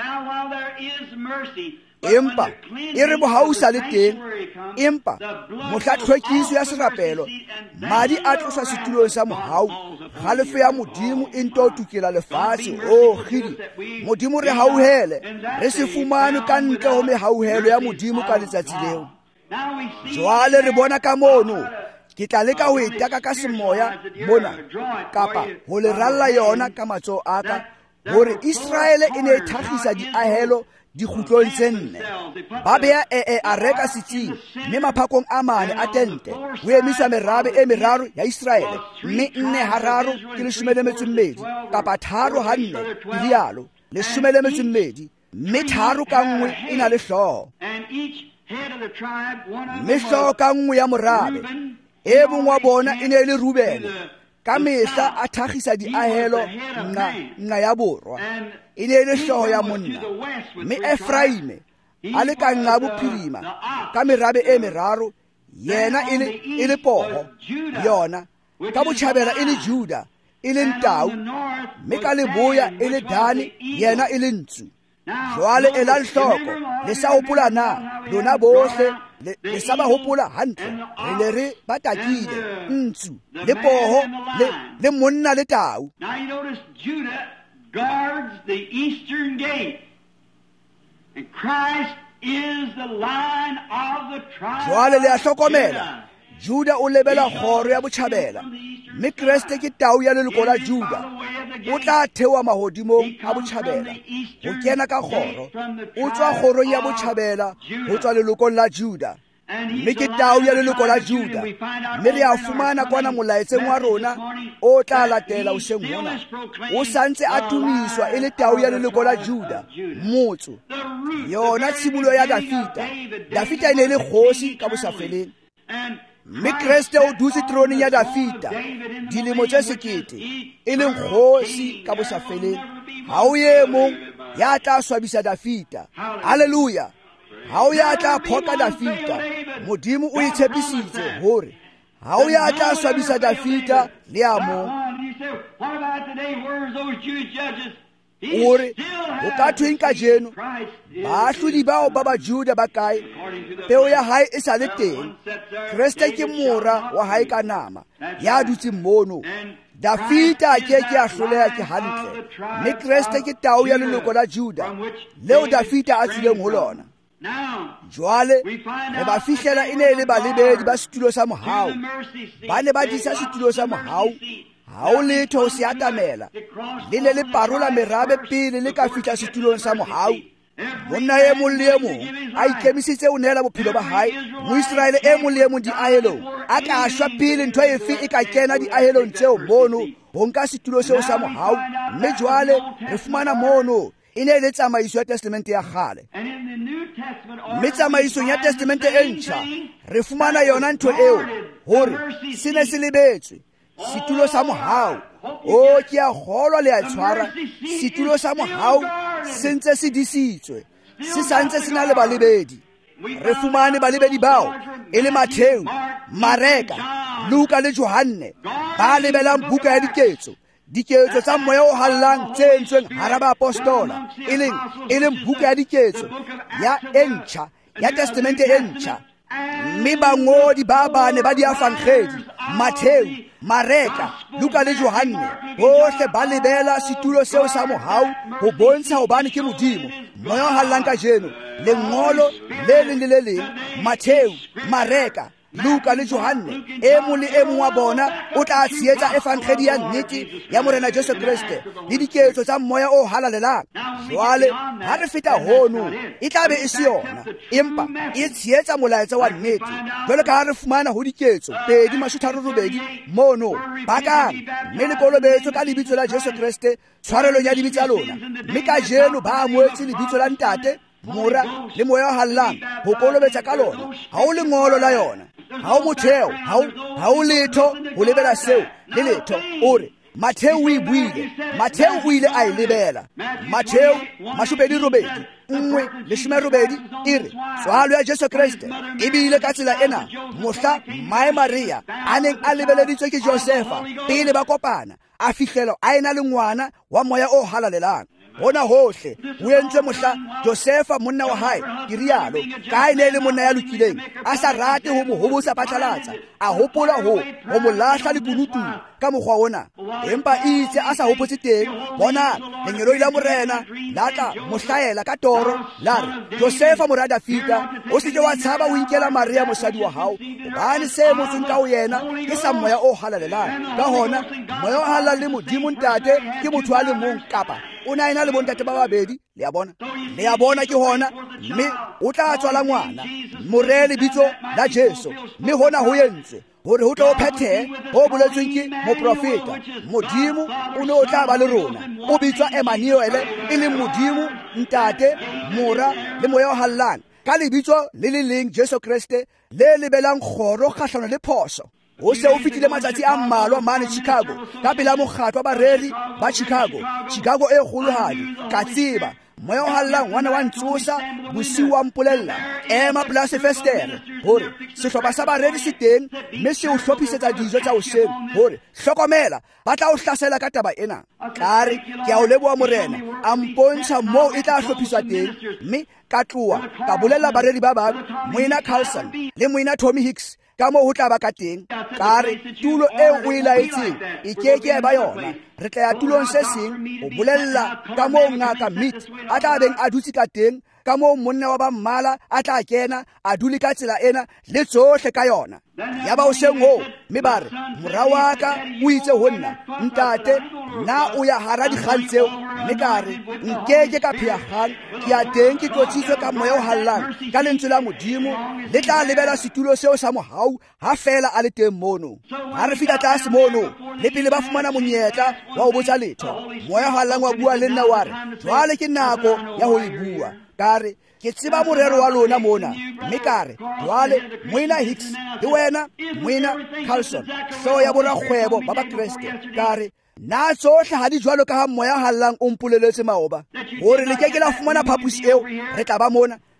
Empa e re mohau sa le teng, empa mohla tlhwekiso ya serapelo madi a tloswa setulong sa mohau, kgalefo ya modimo e nto tukela lefatshe. Khidi modimo re hauhele, re se fumane ka ntle ho mehauhelo ya modimo ka letsatsi leo. Jwale re bona ka mono, ke tla leka ho etaka ka semoya mona, kapa ho le ralla yona ka matsoho aka, hore Israele e ne e thakgisa diahelo dikgutlong tse 4. Ba beha a reka setsing, mme maphakong a 4 a tente ho emiswa merabe e meraro ya Israele, mme 4 ke 12, kapa 3 ke rialo 12, mme 3 ka nngwe e na le hlooho, mme hlooho ka nngwe ya morabe e mong wa bona e ne le Rubene. Ka mehla a thakgisa diahelo nqa ya borwa, e ne le hlooho ya monna, mme Efraime a le ka nqa bophirima ka merabe e meraro, yena e le poho, yona ka botjhabela e le Juda e le ntau, mme ka leboya e le Dani, yena e le ntshu. Jwale e la hloko le sa hopola na lona bohle le sa ba hopola hantle, re le re batakile ntshu le poho le monna le tau. Now you notice Judah guards the eastern gate, and Christ is the line of the tribe. Jwale le a hlokomela, Juda o lebela kgoro ya botjhabela, mme Kriste ke tau ya leloko la Juda. O tla thewa mahodimong a botjhabela, ho kena ka kgoro, o tswa kgorong ya botjhabela ho tswa lelokong la Juda, mme ke tau ya leloko la Juda. Mme re a fumana kwana molaetseng wa rona o tla latela hoseng mona, o santse a tumiswa e le tau ya leloko la Juda, motso yona tshimolo ya Dafita e ne le kgosi ka bosafeleng, mme Kriste o dutse troneng ya Dafita dilemo tse 1,000 e leng kgosi ka bosafeleng. Ha o ye mong ya tla swabisa Dafita. Haleluya! Ha o ya tla phoka Dafita. Modimo o itshepisitse hore ha o ya tla swabisa Dafita le a mong. ore o ka thweng ka jeno baahlodi bao ba bajuda ba kae peo ya hae e sa le teng Kriste ke mora wa hae ka nama ya dutseng mono Dafita ke a hloleha ke hantle mme Kriste ke tau ya leloko la Juda leo Dafita a tswileng ho lona jwale re ba fihlela e ne le balebedi ba setulo sa mohau ba ne ba disa setulo sa mohau ha o letho ho se atamela le ne le parola merabe pele le ka fihla setulong sa mohau monna e mong le e mong a ikemisitse o neela bophelo ba hae moiseraele e mong le e mong diahelong a ka shwa pele ntho efe e ka kena diahelong tseo mono ho nka setulo seo sa mohau mme jwale re fumana mono e ne le tsamaiso ya testamente ya kgale mme tsamaisong ya testamente e ntjha re fumana yona ntho eo hore se ne se lebetswe setulo sa mohau o ke a kgolwa le a tshwara setulo sa mohau se ntse se disitswe se santse se na le balebedi re fumane balebedi bao e le Matheu, Mareka, Luka le Johanne ba lebelang buka ya diketso tsa moya o hallang tse entsweng hara baapostola e leng buka ya diketso ya entjha ya testamente e ntjha mme bangodi ba bane ba diafangedi Matheu, Mareka, Luka le Johanne bohle ba lebela setulo seo sa mohau ho bontsha hobane ke Modimo moya o hallang ka jeno lengolo le leng le le leng Matheu, Mareka, Luka le Johanne e mong le e mong wa bona o tla tsheetsa efangedi ya nnete ya morena Jesu Kriste le diketso tsa moya o halalelang jwale ha re feta hono e tla be e se yona empa e tsheetsa molaetsa wa nnete jwale ka ha re fumana ho diketso 2:38 mono bakang mme le kolobetso ka lebitso la Jesu Kriste tshwarelo ya dibitso tsa lona mme ka jeno ba amoetse lebitso la ntate mora le moya o hallang ho kolobetsa ka lona ha o lengolo la yona ha o motheo ha o letho ho lebela seo le letho ore Matheu o buile Matheu o ile a lebela Matheu 28 ire tswalo ya Jesu Kriste e bile ka tsela ena mohla Mae Maria a neng a lebeleditswe ke Josefa pele ba kopana a fihlelo a ena le ngwana wa moya o halalelang bona hohle o entse mohla Josefa monna wa hae ke rialo ka ene le monna ya lokileng a sa rate ho mo hobosa patlalatsa a hopola ho mo lahla le kunutu ka mogwa ona empa itse a sa hopotse teng bona lenyelo la morena la tla mohlaela ka toro la Josefa morada fita o se wa tshaba o inkela Maria mosadi wa hao bane se motsong ka o yena ke sa moya o halalelang ka hona moya o halala le Modimo ntate ke motho a le mong kapa ona ina le bontate ba babedi le a bona ke hona mme o tla tswala ngwana morele bitso la Jesu mme hona ho yentse hore ho tlo phethe ho boletsweng ke moprofeta Modimo o no tla ba le rona o bitswa Emmanuel e le Modimo ntate mora le moya o hallang ka lebitso le le leng Jesu Kriste le lebelang kgoro kgahlano le phoso o se o fitile matsatsi a mmalwa mane Chicago ka pela mokgatlo ba reri ba Chicago e kgolohadi ka tseba moya o hallang wana wa ntsosa bosiu wa mpolella ema place festere hore sehlopha sa baredi se teng mme se o hlophisetsa dijo tsa hoseng hore hlokomela ba tla o hlasela ka taba ena kare ke a o leboha morena a mpontsha moo e tla hlophiswa teng mme ka tloa ka bolella baredi ba bang moina Carlson le moina Tommy Hicks ka mo ho tla ba ka teng kare tulo eo o ilaetseng e keke ba yona re tla ya tulong se seng o bolella ka mo ngaka Mead a tla beng a dutse ka teng ka mo monna wa ba mmala a tla kena a dule ka tsela ena le tsohle ka yona ya ba o seng ho mme bare mora wa ka o itse ho nna ntate na o ya hara dikgang tseo mme kare nkeke ka phea kgang ke a teng ke tlotsitswe ka moya o hallang ka lentswe la Modimo le tla lebela setulo seo sa mohau ha fela a le teng mono ha re fika tlase mono le pele ba fumana monyetla wa ho botsa letho moya o hallang wa bua le nna wa re jwale ke nako ya ho e bua kare ke tseba morero wa lona mona mme kare jwale moina Hicks le wena moina Carlson so ya bona kgwebo ba Kriste kare na tsohle ha di jwalo ka ha moya hallang o mpoleletse maoba hore le ke la fumana phapusi eo re tla ba mona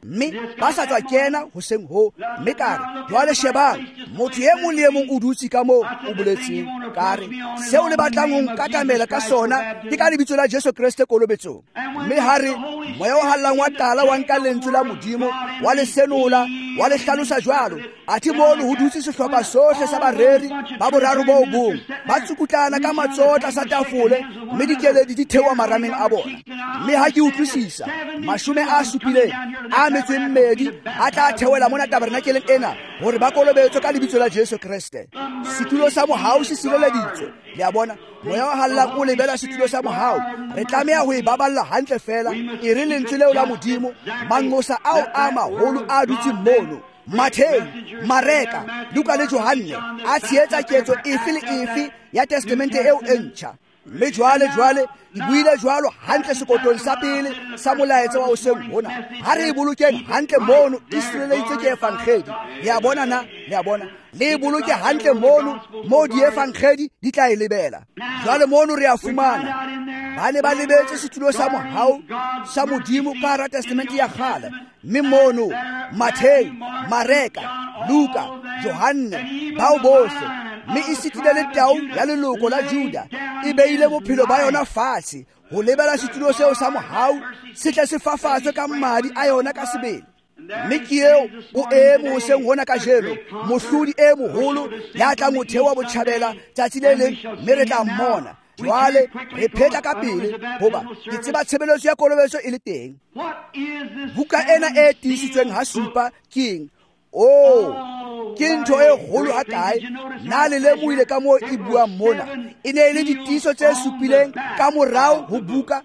mme ba sa tswa kena hoseng ho, mme kare jwale shebang motho e mong le e mong o dutse ka moo o boletseng, kare seo le batlang ho nkatamela ka sona ke ka lebitso la Jesu Kriste kolobetsong. Mme ha re moya o hallang wa tala wa nka lentswe la Modimo wa le senola wa le hlalosa jwalo, athe mono ho dutse sehlopha sohle sa bareri ba boraro bo bong ba tsukutlana ka matsotla sa tafole, mme dikeledi di thewa marameng a bona. Mme ha ke utlwisisa, 70 a metsweng mmedi a tla theola mona tabernakeleng ena hore ba kolobetswe ka lebitso la Jesu Kriste. Setulo sa mohau se sireleditswe, le a bona moya wa hallang o lebela setulo sa mohau. Re tlameha ho e baballa hantle fela, e re lentswe leo la Modimo, manqosa ao a maholo a dutseng mono, Matthew, Mareka, Luka le Johanne, a tshehetsa ketso efe le efe ya testamente eo e ntjha. Mme jwale e buile jwalo hantle sekotong sa pele sa molaetsa wa hoseng hona. Ha re e bolokeng hantle mono e sireleditswe ke evankhedi. Le a bona na, le a bona, le e boloke hantle mono mo di evankhedi di tla e lebela. Jwale mono re a fumana ba ne ba lebetse setulo sa mohau sa Modimo ka hara testamente ya kgale, mme mono Matthew, Mareka, Luka, Johanne, bao bohle, mme e sitile le tau ya leloko la Juda e beile bophelo ba yona fatshe ho lebela setulo seo sa mohau se tle se fafatswe ka mmadi a yona ka sebele. Mme ke eo o eme hoseng hona ka jeno, mohlodi e moholo ya tla motheo wa botjhabela tsatsi le leng, mme re tla mmona. Jwale re pheta ka pele hoba ke tseba tshebeletso ya kolobetso e le teng. Buka ena e tiisitsweng ha supa keng, ke ntho e kgolo hakae. Na le lemohile ka moo e buang mona, e ne e le ditiiso tse supileng ka morao ho buka.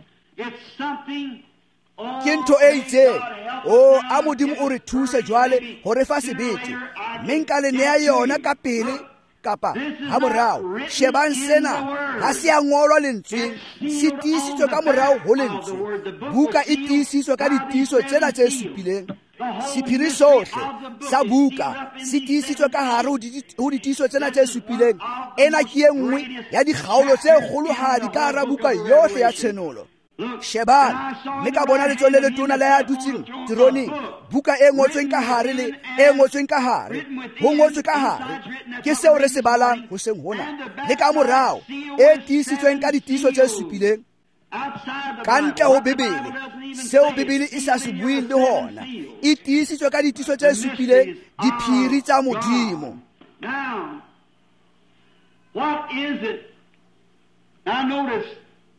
Ke ntho e itseng. A Modimo o re thuse jwale ho re fa sebete, mme nka le nea yona ka pele kapa ha morao. Shebang sena ha se a ngolwa lentsweng, se tiisitswe ka morao ho lentswe. Buka e tiisitswe ka ditiiso tsena tse supileng. Sephiri sohle sa buka se tiisitswe ka hare ho ditiiso tsena tse supileng. Ena ke e nngwe ya dikgaolo tse kgolohadi ka hara buka yohle ya tshenolo. Shebang, mme ka bona letsohong le letona la ya dutseng tironeng, buka e ngotsweng ka hare le e ngotsweng ka hare. Ho ngotswe ka hare ke seo re se balang hoseng hona, le ka morao e tiisitsweng ka ditiiso tse supileng. Ka ntle ho Bebele, seo Bebele e sa se bueng le hona, e tiisitswe ka ditiiso tse supileng, diphiri tsa Modimo. Now, what is it? Now notice,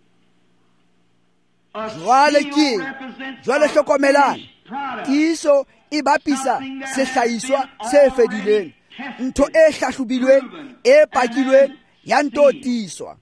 jwale hlokomelang, tiiso e bapisa sehlahiswa se fedileng, ntho e hlahlobilweng, e pakilweng ya nto tiiswa.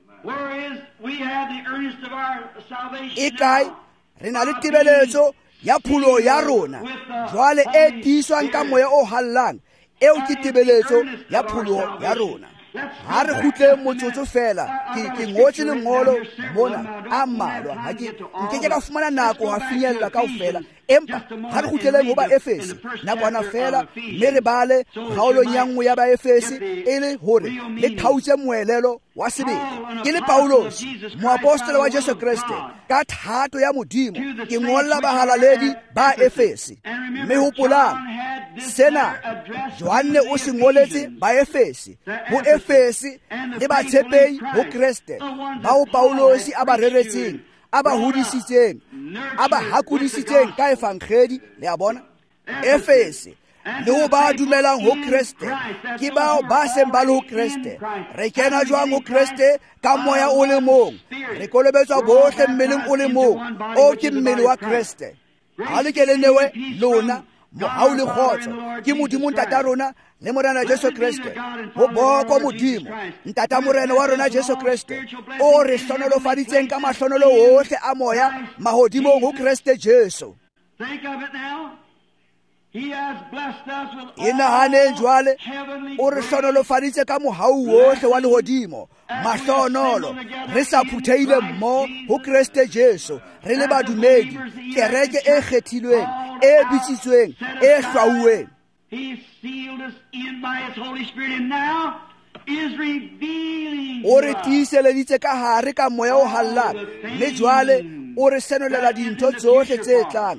E kae re na le tibeletso ya pholo ya rona, jwale e tiiswang ka moya o hallang, eo ke tibeletso ya pholo ya rona. Ha re khutle motsotso fela, ke ngotse lengolo mona a mmalwa, ha ke ka fumana nako ha finyella kaofela, empa ha re khutleleng ho ba Efese nakwana fela, mme re bale kgaolong ya nngwe ya ba Efese e le hore le thautse moelelo wa sebele. Ke le Paulos, moapostolo wa Jesu Kriste, ka thato ya Modimo ke ngolla bahalaledi ba Efese. Mme hopolang sena Johanne o se ngoletse ba Efese, ho Efese le ba tshepehi ho Kriste, bao Paulos a ba reretseng, a ba hodisitseng, a ba hakodisitseng ka evankhedi. Le a bona Efese le ho ba dumelang ho Kriste, ke bao ba seng ba le ho Kriste. Re kena jwang ho Kriste ka moya o le mong, re kolobetswa bohle mmeleng o le mong, o ke mmele wa Kriste. Ha le ke le newe lona mohau le kgotso ke Modimo ntata rona le morena Jesu Kriste, ho boko Modimo ntata morena wa rona Jesu Kriste, o re hlonolofaditseng ka mahlonolo ohle a moya mahodimong ho Kriste Jesu. Think of it now. He has blessed us with E nahaneng jwale o re hlonolofaditse ka mohau ohle wa lehodimo, mahlonolo, re sa phutheile mmo ho Kriste Jesu, re le badumedi, kereke e kgethilweng, e bitsitsweng, e hlwauweng. He sealed us in by His Holy Spirit, and now is revealing O re to us. tiiseleditse ka hare ka moya o hallang, mme jwale o re senolela dintho tsohle tse tlang.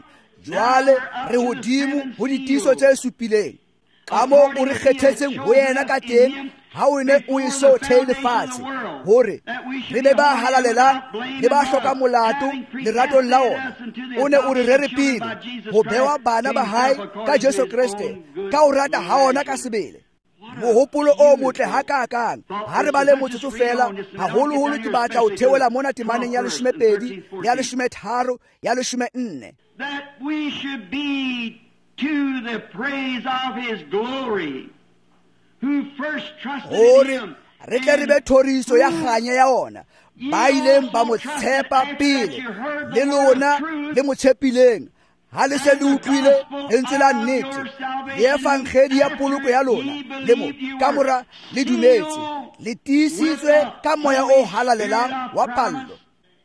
jwale re hodimo ho ditiiso tse supileng ka moo o re kgethetseng ho yena ka teng ha o ne o eso theile fatshe hore re be ba halalelang le ba hloka molato leratong la ona. O ne o re re pele ho bewa bana ba hae ka Jesu Kriste ka o rata ha ona ka sebele. Mohopolo o motle ha kakang ha re ba le motsotso fela haholoholo ke batla ho theola mona temaneng ya 12 ya 13 ya 14 that we should be to the praise of his glory who first trusted in him. Re tle re be thoriso ya kganya ya ona ba ileng ba mo tshepa pele le lona le mo tshepileng ha le se le utlwile le ntse la nnete le efangeli ya poloko ya lona le mo ka mora le dumetse le tiisitswe ka moya o halalelang wa pallo.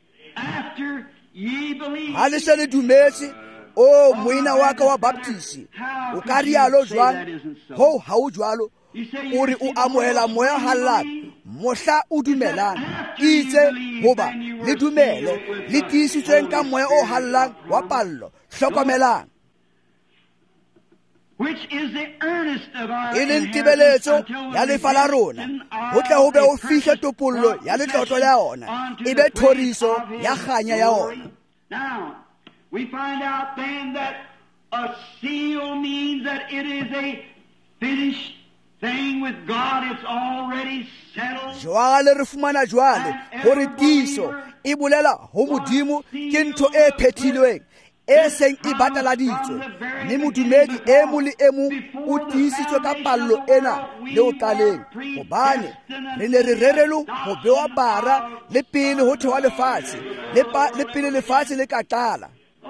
Ha le se le dumetse o moina wa ka wa baptisi o ka rialo jwang ho ha o jwalo o re o amohela moya halala mohla o dumelang itse hoba le dumele le tiisitsweng ka moya o halalang wa pallo hlokomelang e leng tibeletso ya lefa la rona ho tle ho be o fihle topollo ya letlotlo ya ona e be thoriso ya kganya ya ona. Now we find out then that a seal means that it is a finished thing with God. It's already settled. Jwale re fumana jwale hore tiiso e bolela ho modimo ke ntho e phethilweng e seng e bataladitswe le modumedi e mong le e mong o tiisitswe ka pallo ena le o qaleng hobane re ne re rerelo ho bewa bara le pele ho thewa lefatshe le pele lefatshe le ka qala.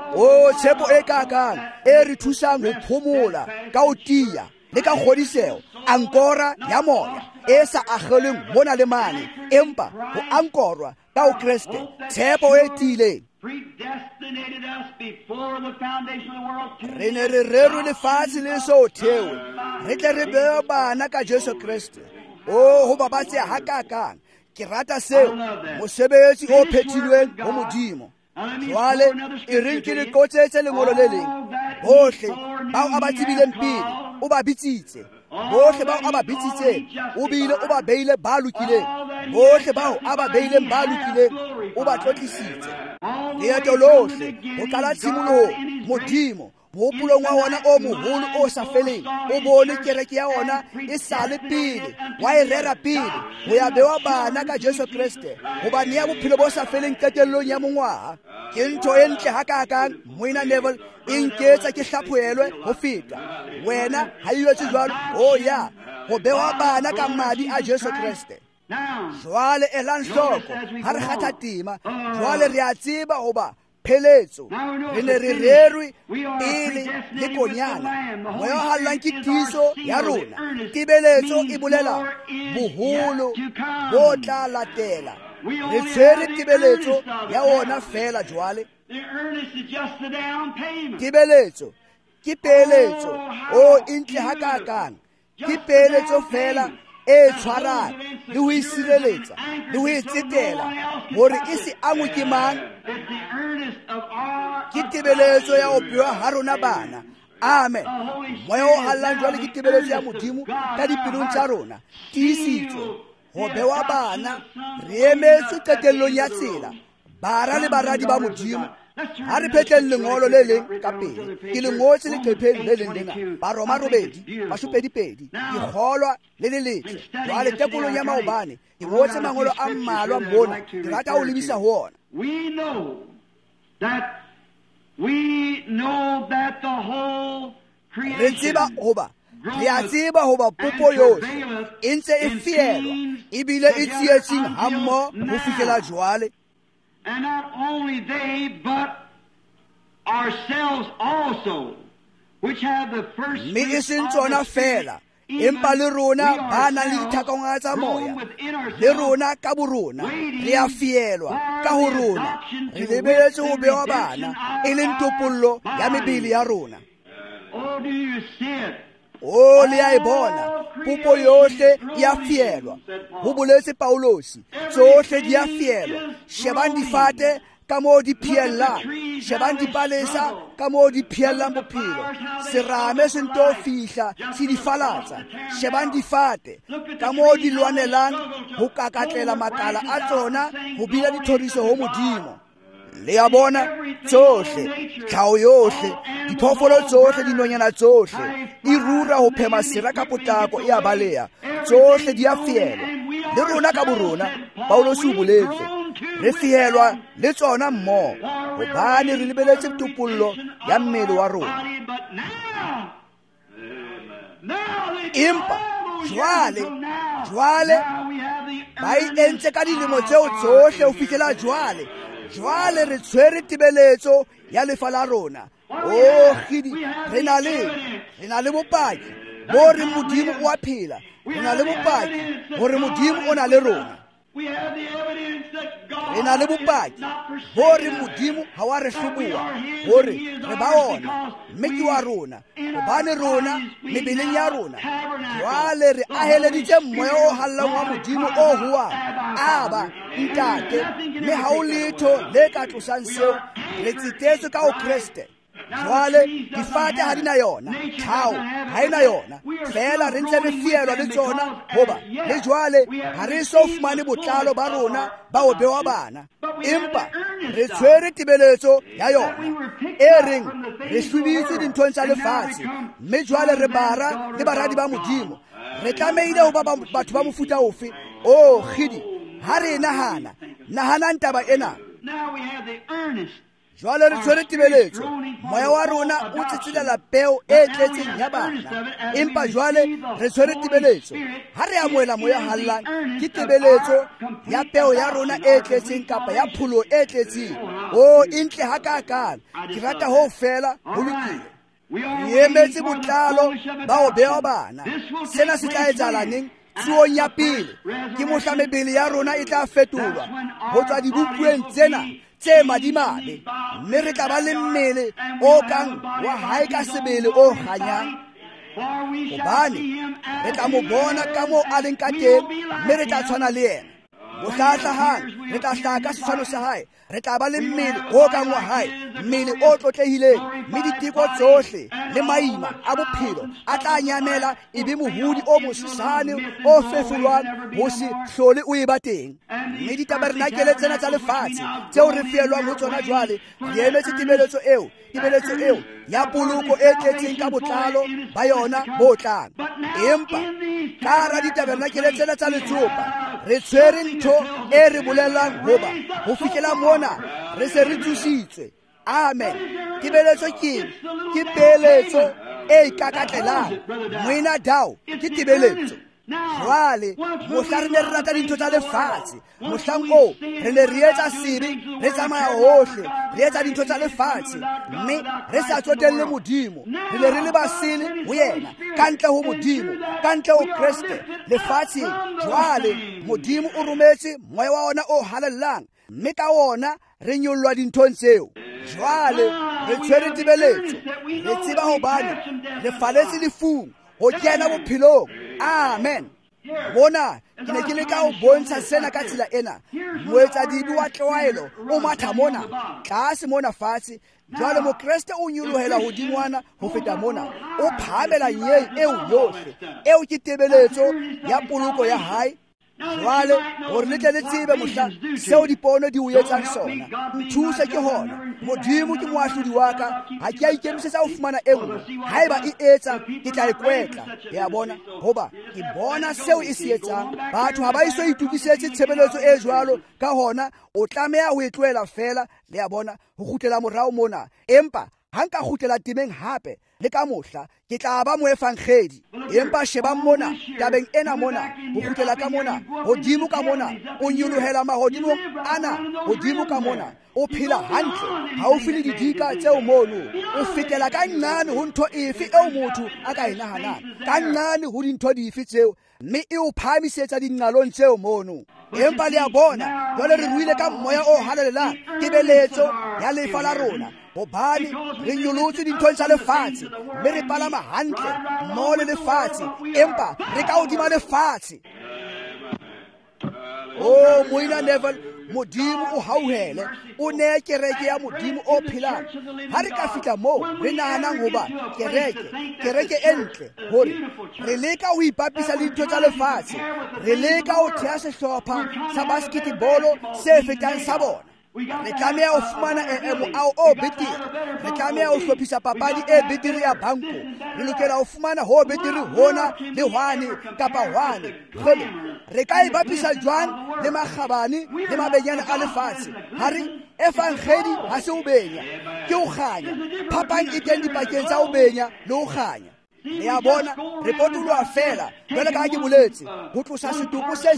O tshepo e kakang e re thusang ho phomola ka o tia le ka kgodiseho ankora ya moya e sa akgeleng mona le mane empa ho ankorwa ka o Kriste tshepo e tiileng. Predestinated us before the foundation of the world. Re ne re rerwe lefatshe le so thewe re tle re bewe bana ka Jesu Kriste. O ho babatse ha kakang ke rata seo mosebetsi o phethilweng ho modimo. Jwale e reng ke le kotsetse lengolo le leng bohle bao a ba tsibileng pele o ba bitsitse bohle bao a ba bitsitseng o bile o ba beile ba lokileng bohle bao a ba beileng ba lokileng o ba tlotlisitse. Leeto lohle ho qala tshimolohong modimo mohopolong wa ona o moholo o sa feleng o bone kereke ya ona e sale pele wa e rera pele ho ya bewa bana ka Jesu Kriste hobane ya bophelo bo sa feleng qetellong ya mongwaha. Ke ntho e ntle ha kakang moina Neville e nketsa ke hlaphoelwe ho feta wena ha ilo tse jwalo o ya ho bewa bana ka madi a Jesu Kriste. Jwale elang hloko ha re kgatha tima jwale re a tseba hoba pheletso re ne re rerwe pele le konyana moya o hallang ke tiiso ya rona. Tibeletso e bolela boholo bo tla latela re tshwere tibeletso ya ona fela jwale. Tibeletso ke peeletso o intle ha kakang ke peeletso fela e tshwarang le ho isireletsa le ho etsetela hore e se angwe ke mang. Ke tibeletso ya ho bewa ha rona bana. Amen. Moya o hallang jwale ke tibeletso ya modimo ka dipelong tsa rona tiisitswe ho bewa bana re emetse qetellong ya tsela bara le baradi ba modimo. Ha re phetleng lengolo le leng ka pele ke le ngotse leqepheng le leng lena Baroma 8:2 ikgolwa le le letle jwale tekolong ya maobane ke ngotse mangolo a mmalwa mona ke rata ho lebisa ho ona. Re tseba hoba popo yohle e ntse e fielwa ebile e tsietsing hammo ho fihlela jwale. And not only they, but ourselves also, which have the first fruits of the Spirit, empa le rona ba nang le dithakongwana tsa moya le rona ka borona re a fielwa ka ho rona re lebeletse ho bewa bana e leng topollo ya mebele ya rona. Oh, do you see it? O le a e bona popo yohle e a fielwa ho boletse Paulosi tsohle di a fielwa shebang difate ka moo di phiellang, shebang dipalesa ka moo di phiellang bophelo, serame se nto fihla se di falatsa, shebang difate ka moo di lwanelang ho kakatlela makala a tsona ho bila dithoriso ho Modimo. Le a bona tsohle, tlhaho yohle, diphoofolo tsohle, dinonyana tsohle, di rura ho phema sera ka potlako, e a baleha, tsohle di a fielwa. Le rona ka borona, Paulo se boletse, re fielwa le tsona mmoho, hobane re lebeletse topollo ya mmele wa rona. Empa jwale ba entse ka dilemo tseo tsohle ho fihlela jwale re tshwere tibeletso ya lefa la rona. Gidi, re na le bopaki bo re Modimo o a phela, re na le bopaki hore Modimo o na le rona, re na le bopaki bo re Modimo ha wa re hloboha hore re ba ona, mme ke wa rona, hobane rona mebeleng ya rona jwale re aheleditse moya o hallang wa Modimo o huang, Aba, Ntate, mme ha o letho le ka tlosang seo, re tsetetswe ka ho Kriste. Jwale difate ha di na yona, tlhaho ha ena yona, fela re ntse re fielwa le tsona, hoba le jwale ha re so fumane botlalo ba rona ba ho bewa bana, empa re tshwere tibeletso ya yona, e reng re hlwibitswe dinthong tsa lefatshe, mme jwale re bara le baradi ba Modimo. Re tlamehile ho ba batho ba mofuta ofe? Gidi, ha re nahanang taba ena. Jwale re tshwere tibeletso, moya wa rona o tsitselela peo e tletseng ya bana, empa jwale re tshwere tibeletso. Ha re amohela moya hallang, ke tibeletso ya peo ya rona e tletseng kapa ya pholo e tletseng. Intle hakakang, ke rata ho fela ho lokile. Re emetse botlalo ba ho bewa bana. Sena se tla etsahala neng? Tsuong ya pele, ke mohla mebele ya rona e tla fetolwa ho tswa dibupueng tsena tse madimabe, mme re tla ba le mmele o kang wa hae ka sebele o kganyang, hobane re tla mo bona ka moo a leng ka teng, mme re tla tshwana le yena. Mohlahlahang re tla hlaha ka setshwano sa hae, re tla ba le mmele o kang wa hae, mmele o tlotlehileng, mme diteko tsohle le maima a bophelo a tla nyamela ebe mohudi o mosesane o fefolwang ho se hlole o eba teng. Mme ditabernakele tsena tsa lefatshe tseo re fielwang ho tsona jwale, di emetse tibeletso eo ya poloko e tletseng ka botlalo ba yona bo tlang. Empa ka hara ditabernakele tsena tsa letsopa re tshwere ntho e re bolelang, hoba ho fihlela mona re se re thusitswe. Amen. Tibeletso ke peeletso e ikakatlelang. Moina dao ke tibeletso. Jwale mohla re ne re rata dintho tsa lefatshe, mohlang oo re ne re etsa sebe, re tsamaya hohle re etsa dintho tsa lefatshe, mme re sa tsotelle Modimo. Re ne re le basile ho yena, kantle ho Modimo, kantle ho Kriste lefatsheng. Jwale Modimo o rometse moya wa ona o halellang, mme ka ona re nyollwa dinthong tseo. Jwale re tshwere tibeletso, re tseba hobane re faletse lefung ho kena bophelong. Amen. Bona ke ne ke le ka ho bontsha sena ka tsela ena. Moetsadibi wa tlwaelo o matha mona tlase mona fatshe, jwale mokreste o nyolohela hodingwana ho feta mona, o phamela nyei eo yohle eo ke tibeletso ya poloko ya hae. Jwale hore le tle le tsebe mohla seo dipono di o etsang sona, nthuse ke hona. Modimo ke moahlodi wa ka, ha ke a ikemisetsa ho fumana e nngwe. Haeba e etsa ke tla e kwetla, ya bona, hoba ke bona seo e se etsang. Batho ha ba iso itukisetse tshebeletso e jwalo, ka hona o tlameha ho e tlohela fela, le ya bona, ho kgutlela morao mona. Empa ha nka kgutlela temeng hape le ka mohla, ke tla ba moefangedi. Empa shebang mona tabeng ena mona, ho kgutlela ka mona, hodimo ka mona, o nyolohela mahodimo ana hodimo ka mona, o phela hantle haufi le didika tseo mono, o fetela ka nqane ho ntho efe eo motho a ka e nahanang, ka nqane ho dintho dife tseo, mme e o phahamisetsa dinqalong tseo mono. Empa le a bona jwale re ruile ka moya o halalelang tibeletso ya lefa la rona, hobane re nyolotswe dinthong tsa lefatshe, mme re palama hantle mmoho le lefatshe, empa re ka hodima lefatshe. o moina Neville, modimo o hauhele o ne kereke ya modimo o phelang. Ha re ka fihla moo re nahanang hoba kereke e ntle hore re leka ho ipapisa le dintho tsa lefatshe, re leka ho theha sehlopha sa basketball se fetang sa bona. Re tlameha ho fumana moao o betere, re tlameha ho hlophisa papadi e betere ya banko, re lokela ho fumana ho betere hona le hwane kapa hwane. Re ka ibapisa jwang le makgabane le mabenyana a lefatshe? Hari evangeli ha se ho benya, ke ho kganya. Phapang e teng dipakeng tsa ho benya le ho kganya. Le ya bona re potoloha fela jwale ka ke boletse ho tlosa setopo se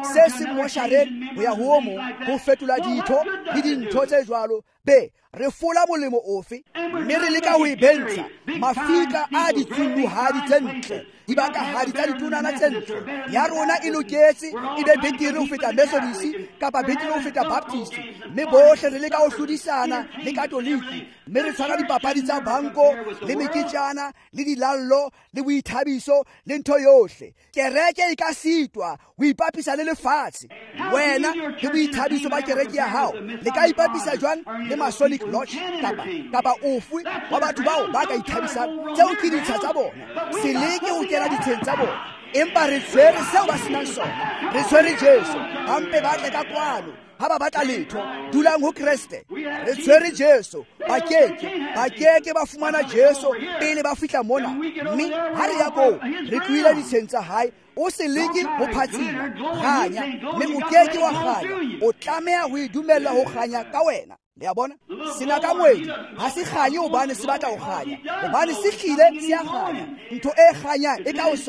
se moshareng ho ya ho mo ho fetola ditho le dintho tse jwalo. Be re fola molemo ofe mme re leka ho ibentsha mafika a ditsulohadi tse ntle, dibakahadi tsa ditonana tse ntle. Ya rona e loketse e be betere ho feta Methodist kapa betere ho feta Baptist, mme bohle re leka ho hlodisana le Katoliki, mme re tshwara dipapadi tsa banko le meketjana le dilallo le boithabiso le ntho yohle. Kereke e ka sitwa ho ipapisa le lefatshe. Wena le boithabiso ba kereke ya hao le ka ipapisa jwang le Masonic Lodge kapa ofe wa batho bao ba ka ithabisang tseo ke ditsha tsa bona? Se leke ho kena ditsheng tsa bona, empa re tshwere seo ba senang sona. Re tshwere Jesu, hampe ba tle ka kwano ha ba batla letho, dulang ho Kreste. Re tshwere Jesu, ba keke ba fumana Jesu pele ba fihla mona. Mme ha re ya moo re tlohile ditsheng tsa hae, o se leke ho phatsima, kganya, mme o keke wa kganya, o tlameha ho idumella ho kganya ka wena. Le ya bona sena ka ngwedi ha se kganye hobane se batla ho kganya, hobane se hlile se ya kganya. Ntho e kganyang e ka ho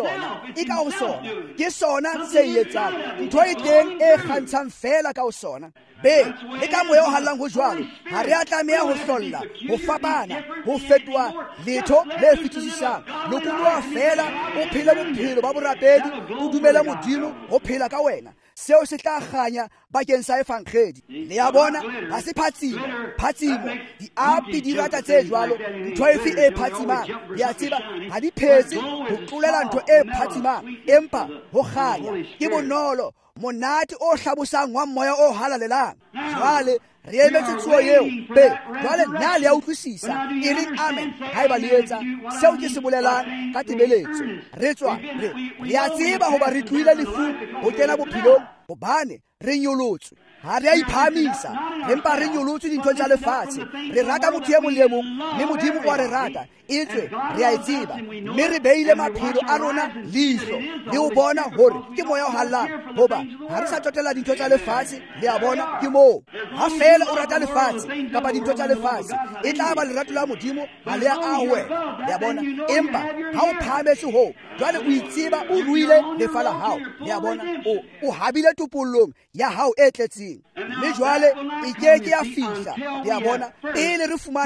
sona, ke sona se etsang. Ntho e teng e kgantshang fela ka ho sona. Be le ka moya o hallang ho jwalo ha re a tlameha ho hlolla, ho fapana, ho fetoha letho le fetisisang. Lokoloha fela o phela bophelo ba borapedi, o dumela modimo ho phela ka wena. Seo se tla kganya bakeng sa evangeli. Le ya bona ha se phatsimo diapi di rata tse jwalo. Ntho efe e phatsimang le ya tseba ha di phetse ho tlolela ntho e phatsimang, empa ho kganya ke bonolo, monate o hlabosang wa moya o halalelang. Jwale re emetse tsuo eo. Be jwale nna le ya utlwisisa e leng amen ha eba le etsa seo ke se bolelang ka tebeletso. Re tswa re a tseba hoba re tlohile lefu ho kena bophelong, hobane re nyolotswe. Ha re a iphahamisa, empa re nyolotswe dinthong tsa lefatshe. Re rata motho e mong le mong, mme modimo wa re rata. Etswe re a tseba, mme re beile maphelo a rona leihlo le ho bona hore ke moya o hallang, hoba ha re sa tsotella dintho tsa lefatshe. Le a bona ke moo ha fela o rata lefatshe kapa dintho tsa lefatshe, e tla ba lerato la modimo ha le a ahwe. Le a bona empa ha o phahametse ho jwale o itseba o ruile lefa la hao. Le a bona o habile topollong ya hao e tletseng, mme jwale e keke ya fihla. Le a bona pele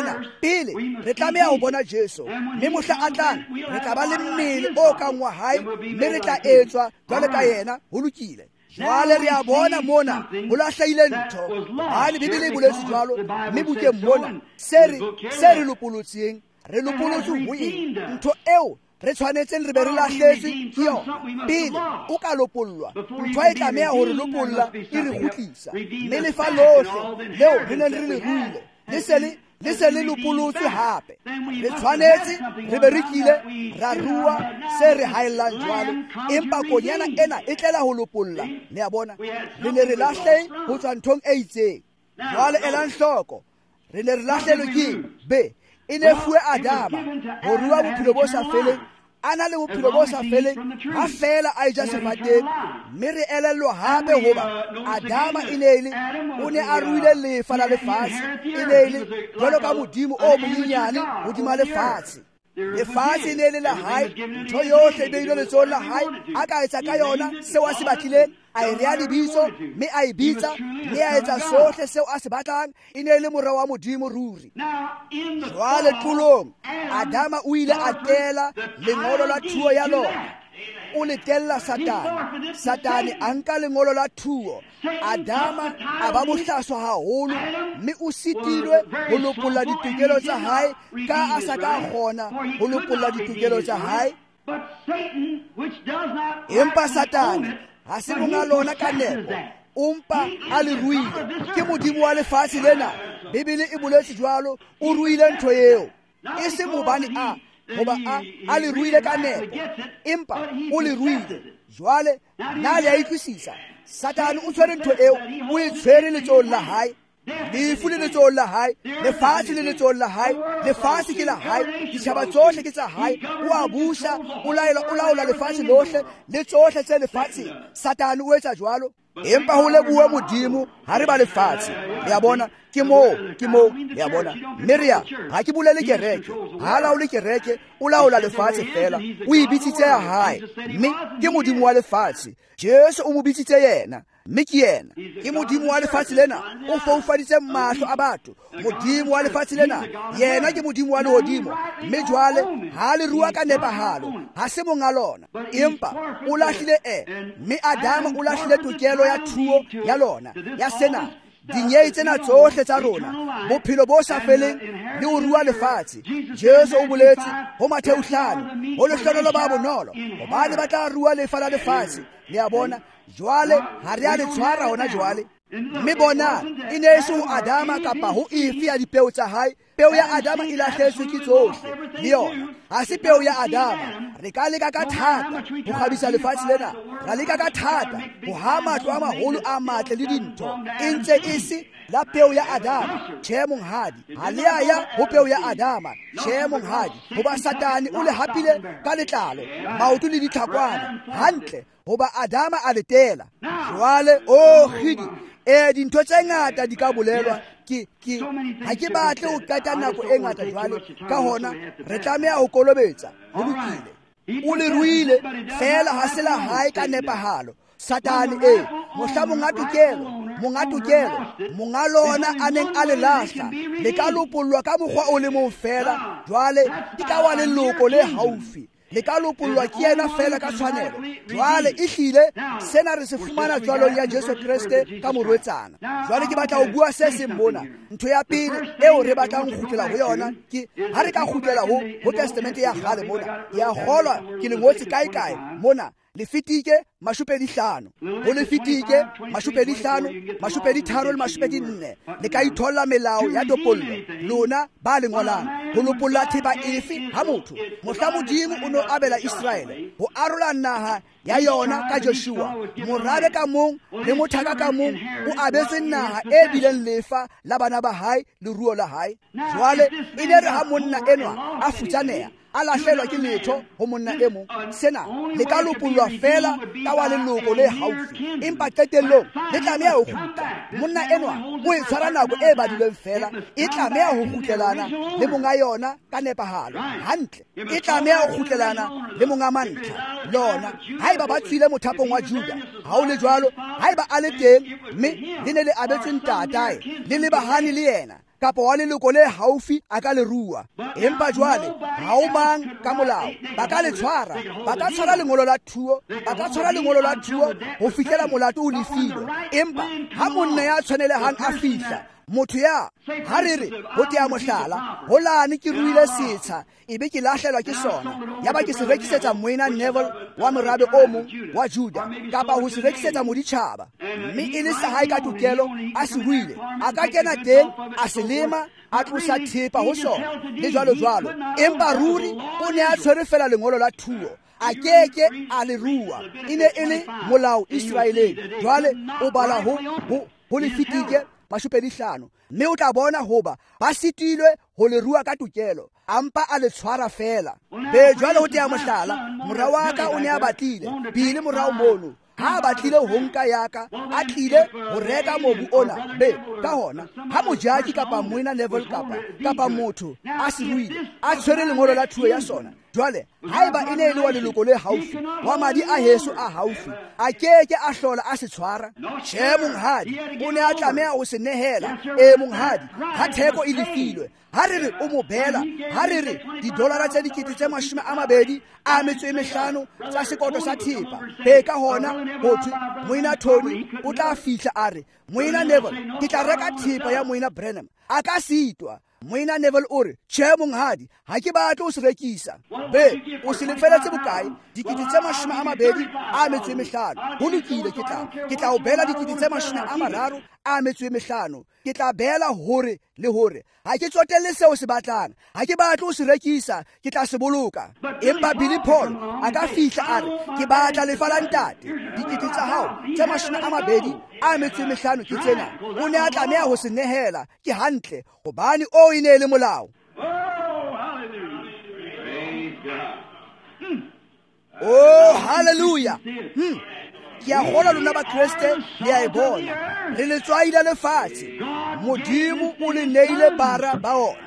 re tlameha ho bona Jesu, mme mohla a tlang re tla ba le mmele o kang wa hae, mme re tla etswa jwale ka yena ho lokile. Jwale re a bona mona ho lahlehile ntho, hobane Bibele e boletse jwalo, mme bukeng mona se re lopolotseng, re lopolotswe ho eng? Ntho eo re tshwanetseng re be re lahletswe ke yona. Pele o ka lopollwa, ntho e tlameha ho re lopolla e re kgutlisa, mme lefa lohle leo re neng re le ruile le se le lopolotswe hape. Re tshwanetse re be re kile ra rua se re haellang jwalo, empa konyana ena e tlela ho lopolla. Le ya bona re ne re lahlehe ho tswa nthong e itseng. Jwale elang hloko, re ne re lahlelwe ke be e ne fuwe Adama ho rua bophelo bo sa feleng. A na le bophelo bo sa feleng ha fela a ja sefateng, mme re elellwa hape hoba Adama o ne a ruile lefa la lefatshe, e ne le jwalo ka modimo o monyenyane hodima lefatshe. Lefatshe ne le la hae, ntho yohle e beilwe letsohong la hae. A ka etsa ka yona seo a se batlileng, a e rea lebitso, mme a e bitsa, mme a etsa sohle seo a se batlang. E ne le morao wa modimo ruri. Jwale tulong Adama o ile a tela lengolo la thuo ya lona, o le tella Satane a nka lengolo la thuo. Adama a ba bohlaswa haholo, mme o sitilwe ho lopolla ditokelo tsa hae ka a sa ka kgona ho lopolla ditokelo tsa hae. Empa Satane ha se monga lona ka nepo, umpa a le ruile ke modimo wa lefatshe lena. Bibele e boletse jwalo, o ruile ntho eo. E se mobane goba a le ruile ka nepo, empa o le ruile. Jwale na le a itlwisisa, Satane o tshwere ntho eo, o e tshwere letsohong la hae. Lefu le letsohong la hae, lefatshe le letsohong la hae, lefatshe ke la hae, ditjhaba tsohle ke tsa hae. O a busa, o laola lefatshe lohle le tsohle tse lefatsheng. Satane o etsa jwalo, empa ho lebuwe modimo ha re ba lefatshe. Le a bona ke mo le a bona. Maria ha ke bolele kereke, ha laole kereke, o laola lefatshe fela. O ibitsitse ya hae, mme ke modimo wa lefatshe. Jesu o mo bitsitse yena, mme ke yena. Ke modimo wa lefatshe lena, o foufaditse mahlo a batho. Modimo wa lefatshe lena, yena ke modimo wa lehodimo. Mme jwale ha le rua ka nepahalo, ha se monga lona, empa o lahlile mme Adama o lahlile tokelo ya thuo ya lona, ya sena. Dinyei tsena tsohle tsa rona, bophelo bo sa feleng le ho rua lefatshe. Jesu o boletse ho Matheo 5, ho lehlohonolo ba bonolo, hobane ba tla rua lefa la lefatshe. Le a bona jwale ha re a le tshwara hona jwale. Mme bona e ne e se ho Adama kapa ho efe ya dipeo tsa hae. Peo ya Adama e lahletswe ke tsohle le yona. Ha se peo ya Adama. Re ka leka ka thata ho kgabisa lefatshe lena, ra leka ka thata ho ha matlo a maholo a matle le dintho, e ntse e se la peo ya Adama. Tjhe monghadi, ha le a ya ho peo ya Adama. Tjhe monghadi, hoba Satane o le hapile ka letlalo, maoto le ditlhakwana, hantle hoba Adama a le tela. Jwale khidi dintho tse ngata di ka bolelwa. Ha ke batle ho qeta nako e ngata jwale, ka hona re tlameha ho kolobetsa ho lokile. O le ruile fela ha se la hae ka nepahalo. Satane mohla monga tokelo, monga lona a neng a le lahla, le ka lopollwa ka mokgwa o le mong fela. Jwale ke ka wa leloko le haufi, le ka lopollwa ke yena fela ka tshwanelo. Jwale ehlile sena re se fumana jwalong ya Jesu Kriste ka morwetsana. Jwale ke batla ho bua se seng mona. Ntho ya pele eo re batlang ho kgutlela ho yona ke ha re ka kgutlela ho testamente ya kgale mona. Ya kgolwa ke le ngotse kae mona Lefitike mashupedi 5, ho Lefitike mashupedi 5, mashupedi 3 le mashupedi 4. Le ka itholla melao ya topollo lona ba le ngolang ho lopolla thiba efe ha motho. Mohla modimo o no abela Israele ho arola naha ya yona ka Joshua, morabe ka mong le mothaka ka mong o abetse naha e bileng lefa la bana ba hae le ruo la hae. Jwale e ne re ha monna enwa a futsaneha a lahlelwa ke letho ho monna e mong. Sena le ka lopollwa fela ka wa leloko le haufi, empa qetellong le tlameha ho kgutla. Monna enwa o e tshwara nako e badileng fela, e tlameha ho kgutlelana le monga yona ka nepahalo hantle. E tlameha ho kgutlelana le monga mantlha lona. Haeba ba tswile mothapong wa Juda, ha o le jwalo, haeba a le teng mme le ne le abetse ntatae le le bahani le yena, kapa wa leloko le haufi a ka le rua. Empa jwale ha o mang ka molao ba ka le tshwara, ba ka tshwara lengolo la thuo, ho fihlela molato o lefilwe. Empa ha monna ya tshwanelehang a fihla, motho ya ha re re ho tea mohlala, holane ke ruile setsha ebe ke lahlelwa ke sona, yaba ke se rekisetsa moena Neville wa morabe o mong wa Juda, kapa ho se rekisetsa moditjhaba, mme e le sa hae ka tokelo a se ruile, a ka kena teng a se lema a tlosa thepa ho sona le jwalo. Empa ruri o ne a tshwere fela lengolo la thuo, a keke a le rua. E ne e le molao Israeleng. Jwale o bala ho Lefitike mashupedi 5, mme o tla bona hoba ba sitilwe ho le rua ka tokelo, ampa a le tshwara fela. Jwale ho tea mohlala, morao wa ka o ne a batlile pele morao mono, ha batlile ho nka yaka, a tlile ho reka mobu ona. Ka hona ha mojaji kapa moena Neville kapa motho a se ruile a tshwere lengolo la thuo ya sona, jwale haeba e ne e le wa leloko le haufi, wa madi a heso a haufi, a keke a hlola a se tshwara. Tjhe monghadi, o ne a tlameha ho se nehela. Monghadi, ha theko e lefilwe, ha re re o mo bela, ha re re $2,25,000 tsa sekoto sa thepa, ka hona hothwe moena Tony o tla fihla a re, moena Neville ke tla reka thepa ya moena Branham, a ka sitwa. Moina Neville o re, "Tjhe monghadi, ha ke batle o se rekisa." Be o se lefeletse bokae? 25,000. Ho lokile, ke tla o bela 35,000. Ke tla bela hore le hore ha ke tsotelle seo se batlang. Ha ke batle o se rekisa, ke tla se boloka. Empa Billy Paul a ka fihla a re, "Ke batla lefa la ntate. 25,000 ke tsena." O ne a tlameha ho se nehela, ke hantle, hobane o ine le molao. Oh hallelujah. Ke a kgolwa lona ba Kriste le a e bona. Re letswai la lefatshe. Modimo o le neile bara ba ona.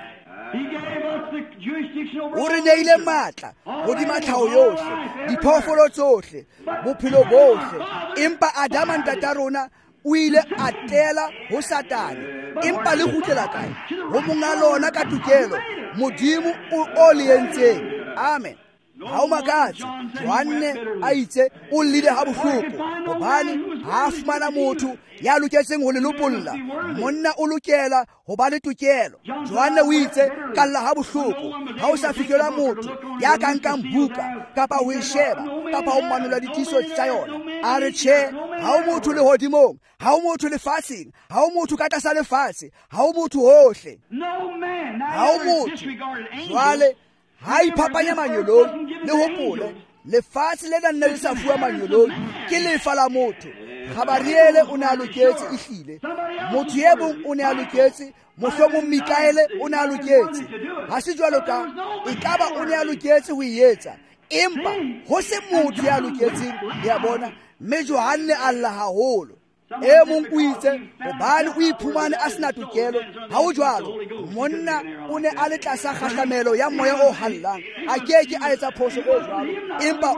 O re neile matla hodima tlhaho yohle, diphoofolo tsohle, bophelo bohle. Empa Adama ntata rona o ile a tela ho Satane. Empa le kgutlela kae? Ho monga lona ka tokelo, Modimo o le entseng. Amen. Ha o makatse, Johanne a itse o llile ha bohloko, hobane ha fumana motho ya loketseng ho le lopolla. Monna o lokela ho ba le tokelo. Johanne o itse ka lla ha bohloko, ha o sa fihlelwa motho ya ka nkang buka kapa ho e sheba kapa ho manola ditiso tsa yona. A re tjhe, ha o motho lehodimong, ha o motho lefatsheng, ha o motho ka tlasa lefatshe, ha o motho hohle, ha o motho. Jwale ha iphapanya manyolong, le hopole lefatshe le nne le sa fuwa manyolong ke lefa la motho. Gabariele o ne a loketse ehlile, motho ye bong o ne a loketse, mohlomong Mikaele o ne a loketse. Ha se jwalo ka ekaba o ne a loketse ho etsa, empa ho se motho ya loketseng. Ya bona, mme Johanne a lla haholo. E mong o itse hobane o iphumane a sena tokelo. Ha o jwalo, monna o ne a le tlasa kgahlamelo ya moya o hallang, a keke a etsa phoso e jwalo. Empa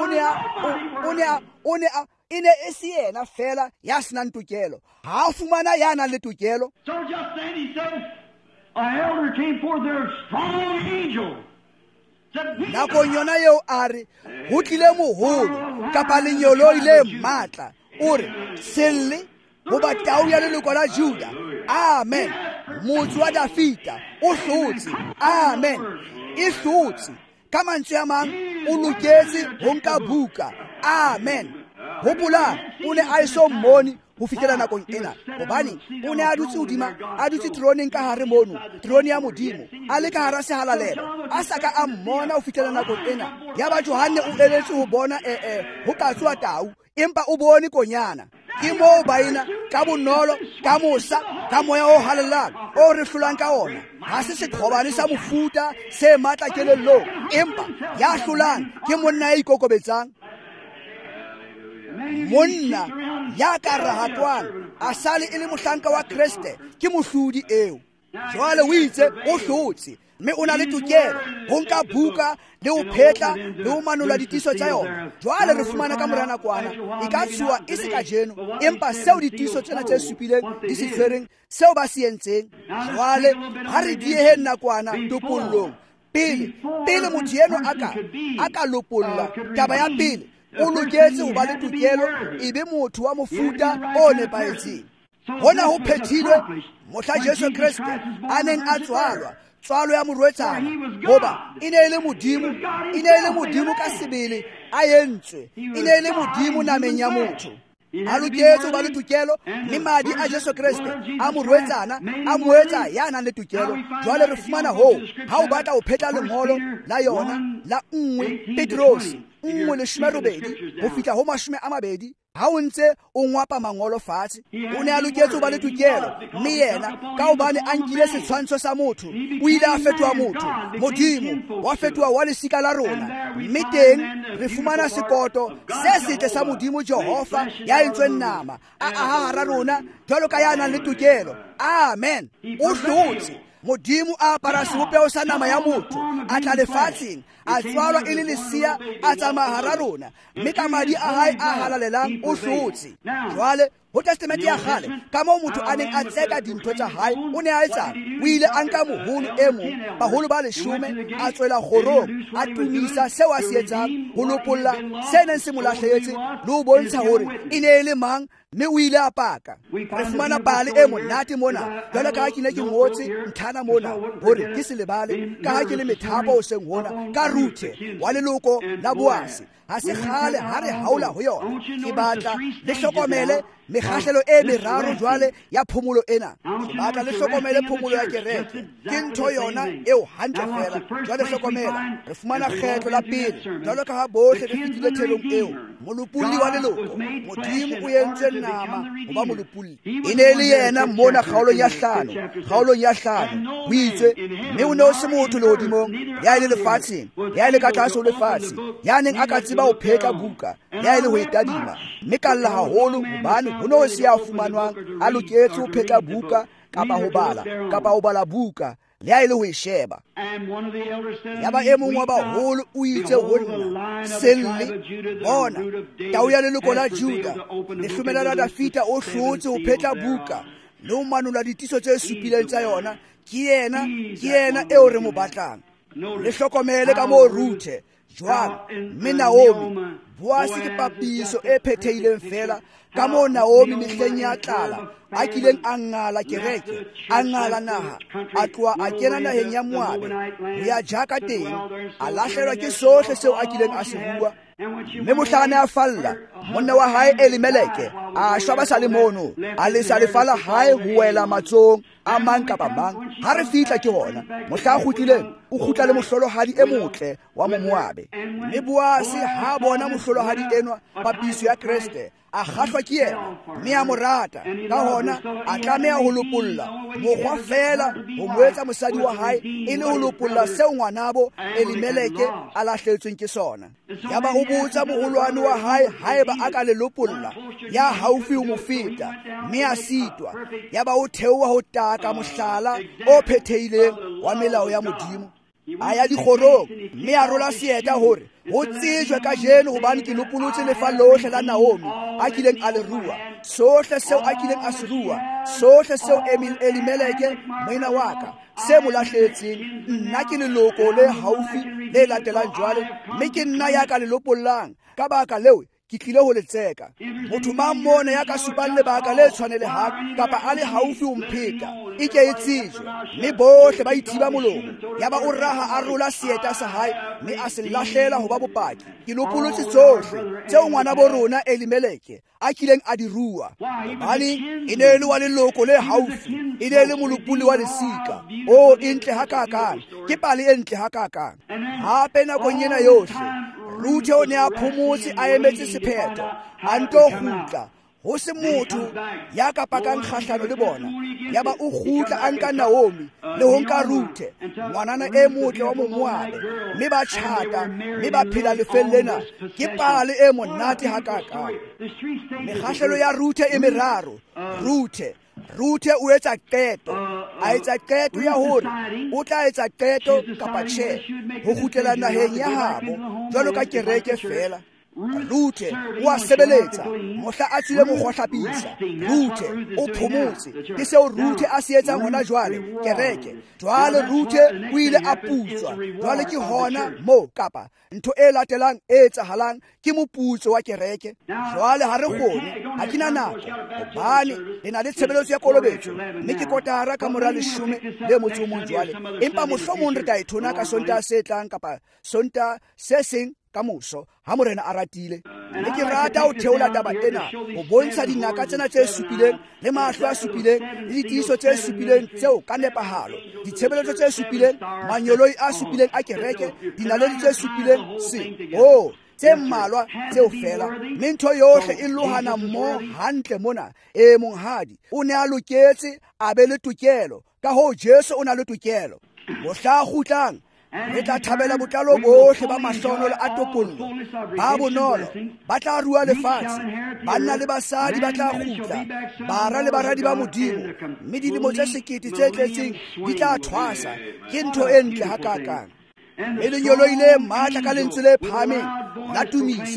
e ne e se yena fela ya senang tokelo, ha a fumana ya nang le tokelo. So just then he says, an elder came forth there, a strong angel. Nakong yona eo a re, ho tlile moholo kapa lenyoloi le matla. O re, selle ho batau ya leloko la Juda. Amen. Motho wa Dafita o hlotse. Amen. E hlotse. Ka mantswe a mang, o loketse ho nka buka. Amen. Hopola, o ne a eso mmone ho fihlela nakong ena, hobane o ne a dutse troneng ka hare mono, trone ya Modimo, a le ka hara sehalalelo, a sa ka a mmona ho fihlela nakong ena. Ya ba Johanne o eletse ho bona ho ka tswa tau, empa o bone konyana. Ke moo baina ka bonolo, ka mosa, ka moya o halellang o re hlolang ka ona. Ha se seqhobane sa mofuta se matla kelellong, empa ya hlolang ke monna ya ikokobetsang. Monna ya ka rahatwang a sale e le mohlanka wa Kriste ke mohlodi eo. Jwale o itse o hlotse, mme o na le tokelo ho nka buka le ho phetla le ho manola ditiso tsa yona. Jwale re fumana ka mora nakwana, e ka tshuwa e se ka jeno, empa seo ditiso tsena tse supileng di se tshwereng, seo ba se entseng. Jwale ha re dieheng nakwana topollong, pele motho eno a ka lopolla taba ya pele, o loketse ho ba le tokelo, ebe motho wa mofuta o nepahetseng. Hona ho phethilwe mohla Jesu Kriste a neng a tswalo ya morwetsana, hoba e ne e le Modimo ka sebele a yentswe, e ne e le Modimo nameng ya motho. A loketse ho ba le tokelo, mme madi a Jesu Kriste a morwetsana a moetsa ya nang le tokelo. Jwale re fumana ho, ha o batla ho phetha lengolo la yona la 1 Petrus 1:8 ho fihla ho 20, ha o ntse o ngwapa mangolo fatshe, o ne a loketse ho ba le tokelo, mme yena ka hobane a nkile setshwantsho sa motho, o ile a fetoha motho. Modimo wa fetoha wa lesika la rona, mme teng re fumana sekoto se setle sa Modimo Jehova ya entsweng nama a aha hara rona jwalo ka ya nang le tokelo. Amen. O hlotse. Modimo a apara sebopeo sa nama ya motho, a tla lefatsheng, a tswalwa e le lesia, a tsamaya hara rona, mme ka madi a hae a halalelang o hlotse. Jwale ho testamente ya kgale ka moo motho a neng a tseka dintho tsa hae o ne a etsang o ile a nka moholo e mong baholo ba 10 a tswela kgorong a tumisa seo a se etsang ho lopolla se neng se mo lahlehetse le ho bontsha hore e ne e le mang mme o ile a paka. Re fumana pale e monate mona jwalo ka ha ke ne ke ngotse nthana mona hore ke se lebale ka ha ke le methapo o seng hona ka Ruthe wa leloko la Boasi. Ha se kgale ha re haola ho yona ke batla le hlokomele mekgahlelo e meraro jwale ya phomolo ena. Ke batla le hlokomele phomolo ya kereke ke ntho yona eo hantle fela. Jwale hlokomela re fumana kgetlo la pele jwalo ka ha bohle re fitile thelong eo molopulli wa leloko Modimo o entse nama ho ba molopulli e ne le yena mona kgaolong ya 5 o itse mme o ne o se motho lehodimong ya ile lefatsheng ya ile ka tlase ho lefatshe ya neng a ka tseba ho phetla buka ya ile ho etadima mme ka lla haholo hobane ho no se ya fumanwang a loketse ho phetla buka kapa ho bala buka le a ile ho e sheba. Yaba e mong wa baholo o itse ho nna Selli bona tau ya leloko la Juda le hlomela la Dafita o hlotse ho phetla buka le ho manola ditiso tse supileng tsa yona ke yena eo re mo batlang. Le hlokomele ka moo Ruthe jwang mme Naomi Boasi ke papiso e phethehileng fela ka moo Naomi mehleng ya tlala a kileng a ngala kereke a ngala naha a tloa a kena naheng ya Moabe ho ya jaka teng a lahlerwa ke sohle seo a kileng a se bua. Mme mohlane a falla monna wa hae Elimeleke a shwa ba sa le mono a le sa lefa la hae ho wela matsohong a mang kapa mang. Ha re fihla ke hona mohla a kgutlileng o kgutla le mohlolohadi e motle wa Moabe. Mme Boasi ha bona mohlolohadi enwa papiso ya Kriste a kgahlwa ke yena mme a mo rata ka hona a tlameha ho lopolla mokgwa fela ho mo etsa mosadi wa hae e le ho lopolla seo ngwanabo Elimeleke a lahletsweng ke sona. Yaba o botsa moholwane wa hae haeba a ka le lopolla ya haufi ho mo feta mme a sitwa. Yaba o theoha ho taka mohlala o phethehileng wa melao ya Modimo a ya dikgorong mme a rola seeta hore ho tsejwe ka jeno hobane ke lopolotse lefa lohle la Naomi a kileng a le rua sohle seo a kileng a se rua sohle seo Elimeleke moena wa ka se mo lahletseng. Nna ke leloko le haufi le latelang jwale mme ke nna ya ka le lopollang ka baka leo ke tlile ho le tseka. Motho mang mona ya ka supang lebaka le tshwanelehang kapa a le haufi ho mpheta e ke e tsejwe mme bohle ba ithiba molomo. Yaba o raha a rola seeta sa hae mme a se lahlela ho ba bopaki. Ke lopolotse tsohle tseo ngwana bo rona Elimeleke a kileng a di rua hobane e ne le wa leloko le haufi e ne le molopuli wa lesika. O entle hakakang ke pale e ntle hakakang. Hape nakong ena yohle Ruthe o ne a phomotse a emetse sephetho a nto kgutla ho se motho ya ka pakang kgahlano le bona. Yaba o kgutla a nka Naomi le ho nka Ruthe ngwanana e motle wa Moabe mme ba tjhata mme ba phela lefeng lena ke pale e monate hakakang. Mekgahlelo ya Ruthe e meraro. Ruthe o etsa qeto a etsa qeto ya hore o tla etsa qeto kapa tjhe ho kgutlela naheng ya habo jwalo ka kereke fela. Ruthe o a sebeletsa mohla a tswile mokgohlapisa. Ruthe o phomotse ke seo Ruthe a se etsang hona jwale kereke. Jwale Ruthe o ile a putswa jwale ke hona mo kapa ntho e latelang e etsahalang ke moputso wa kereke. Jwale ha re kgone ha kena nako hobane le na le tshebeletso ya kolobetso mme ke kotara ka mora 10 jwale empa mohlomong re tla e thona ka Sontaha se tlang kapa Sontaha se seng ka moso ha Morena a ratile. Mme ke rata ho theola taba ena ho bontsha dinaka tsena tse supileng le mahlo a supileng le ditiiso tse supileng tseo ka nepahalo, ditshebeletso tse supileng, manyoloi a supileng a kereke, dinaledi tse supileng tse mmalwa tseo fela. Mme ntho yohle e lohana mmoho hantle mona. Monghadi o ne a loketse a be le tokelo ka hoo Jesu o na le tokelo. Mohla a kgutlang re tla thabela botlalo bohle ba mahlonolo a topollo ba bonolo ba tla rua lefatshe. Banna le basadi ba tla kgutla, bara le baradi ba Modimo, mme dilemo tse 1000 tse tletseng di tla thwasa. Ke ntho e ntle hakakang. E lenyolo ile matla ka lentswe le phahameng la tumisa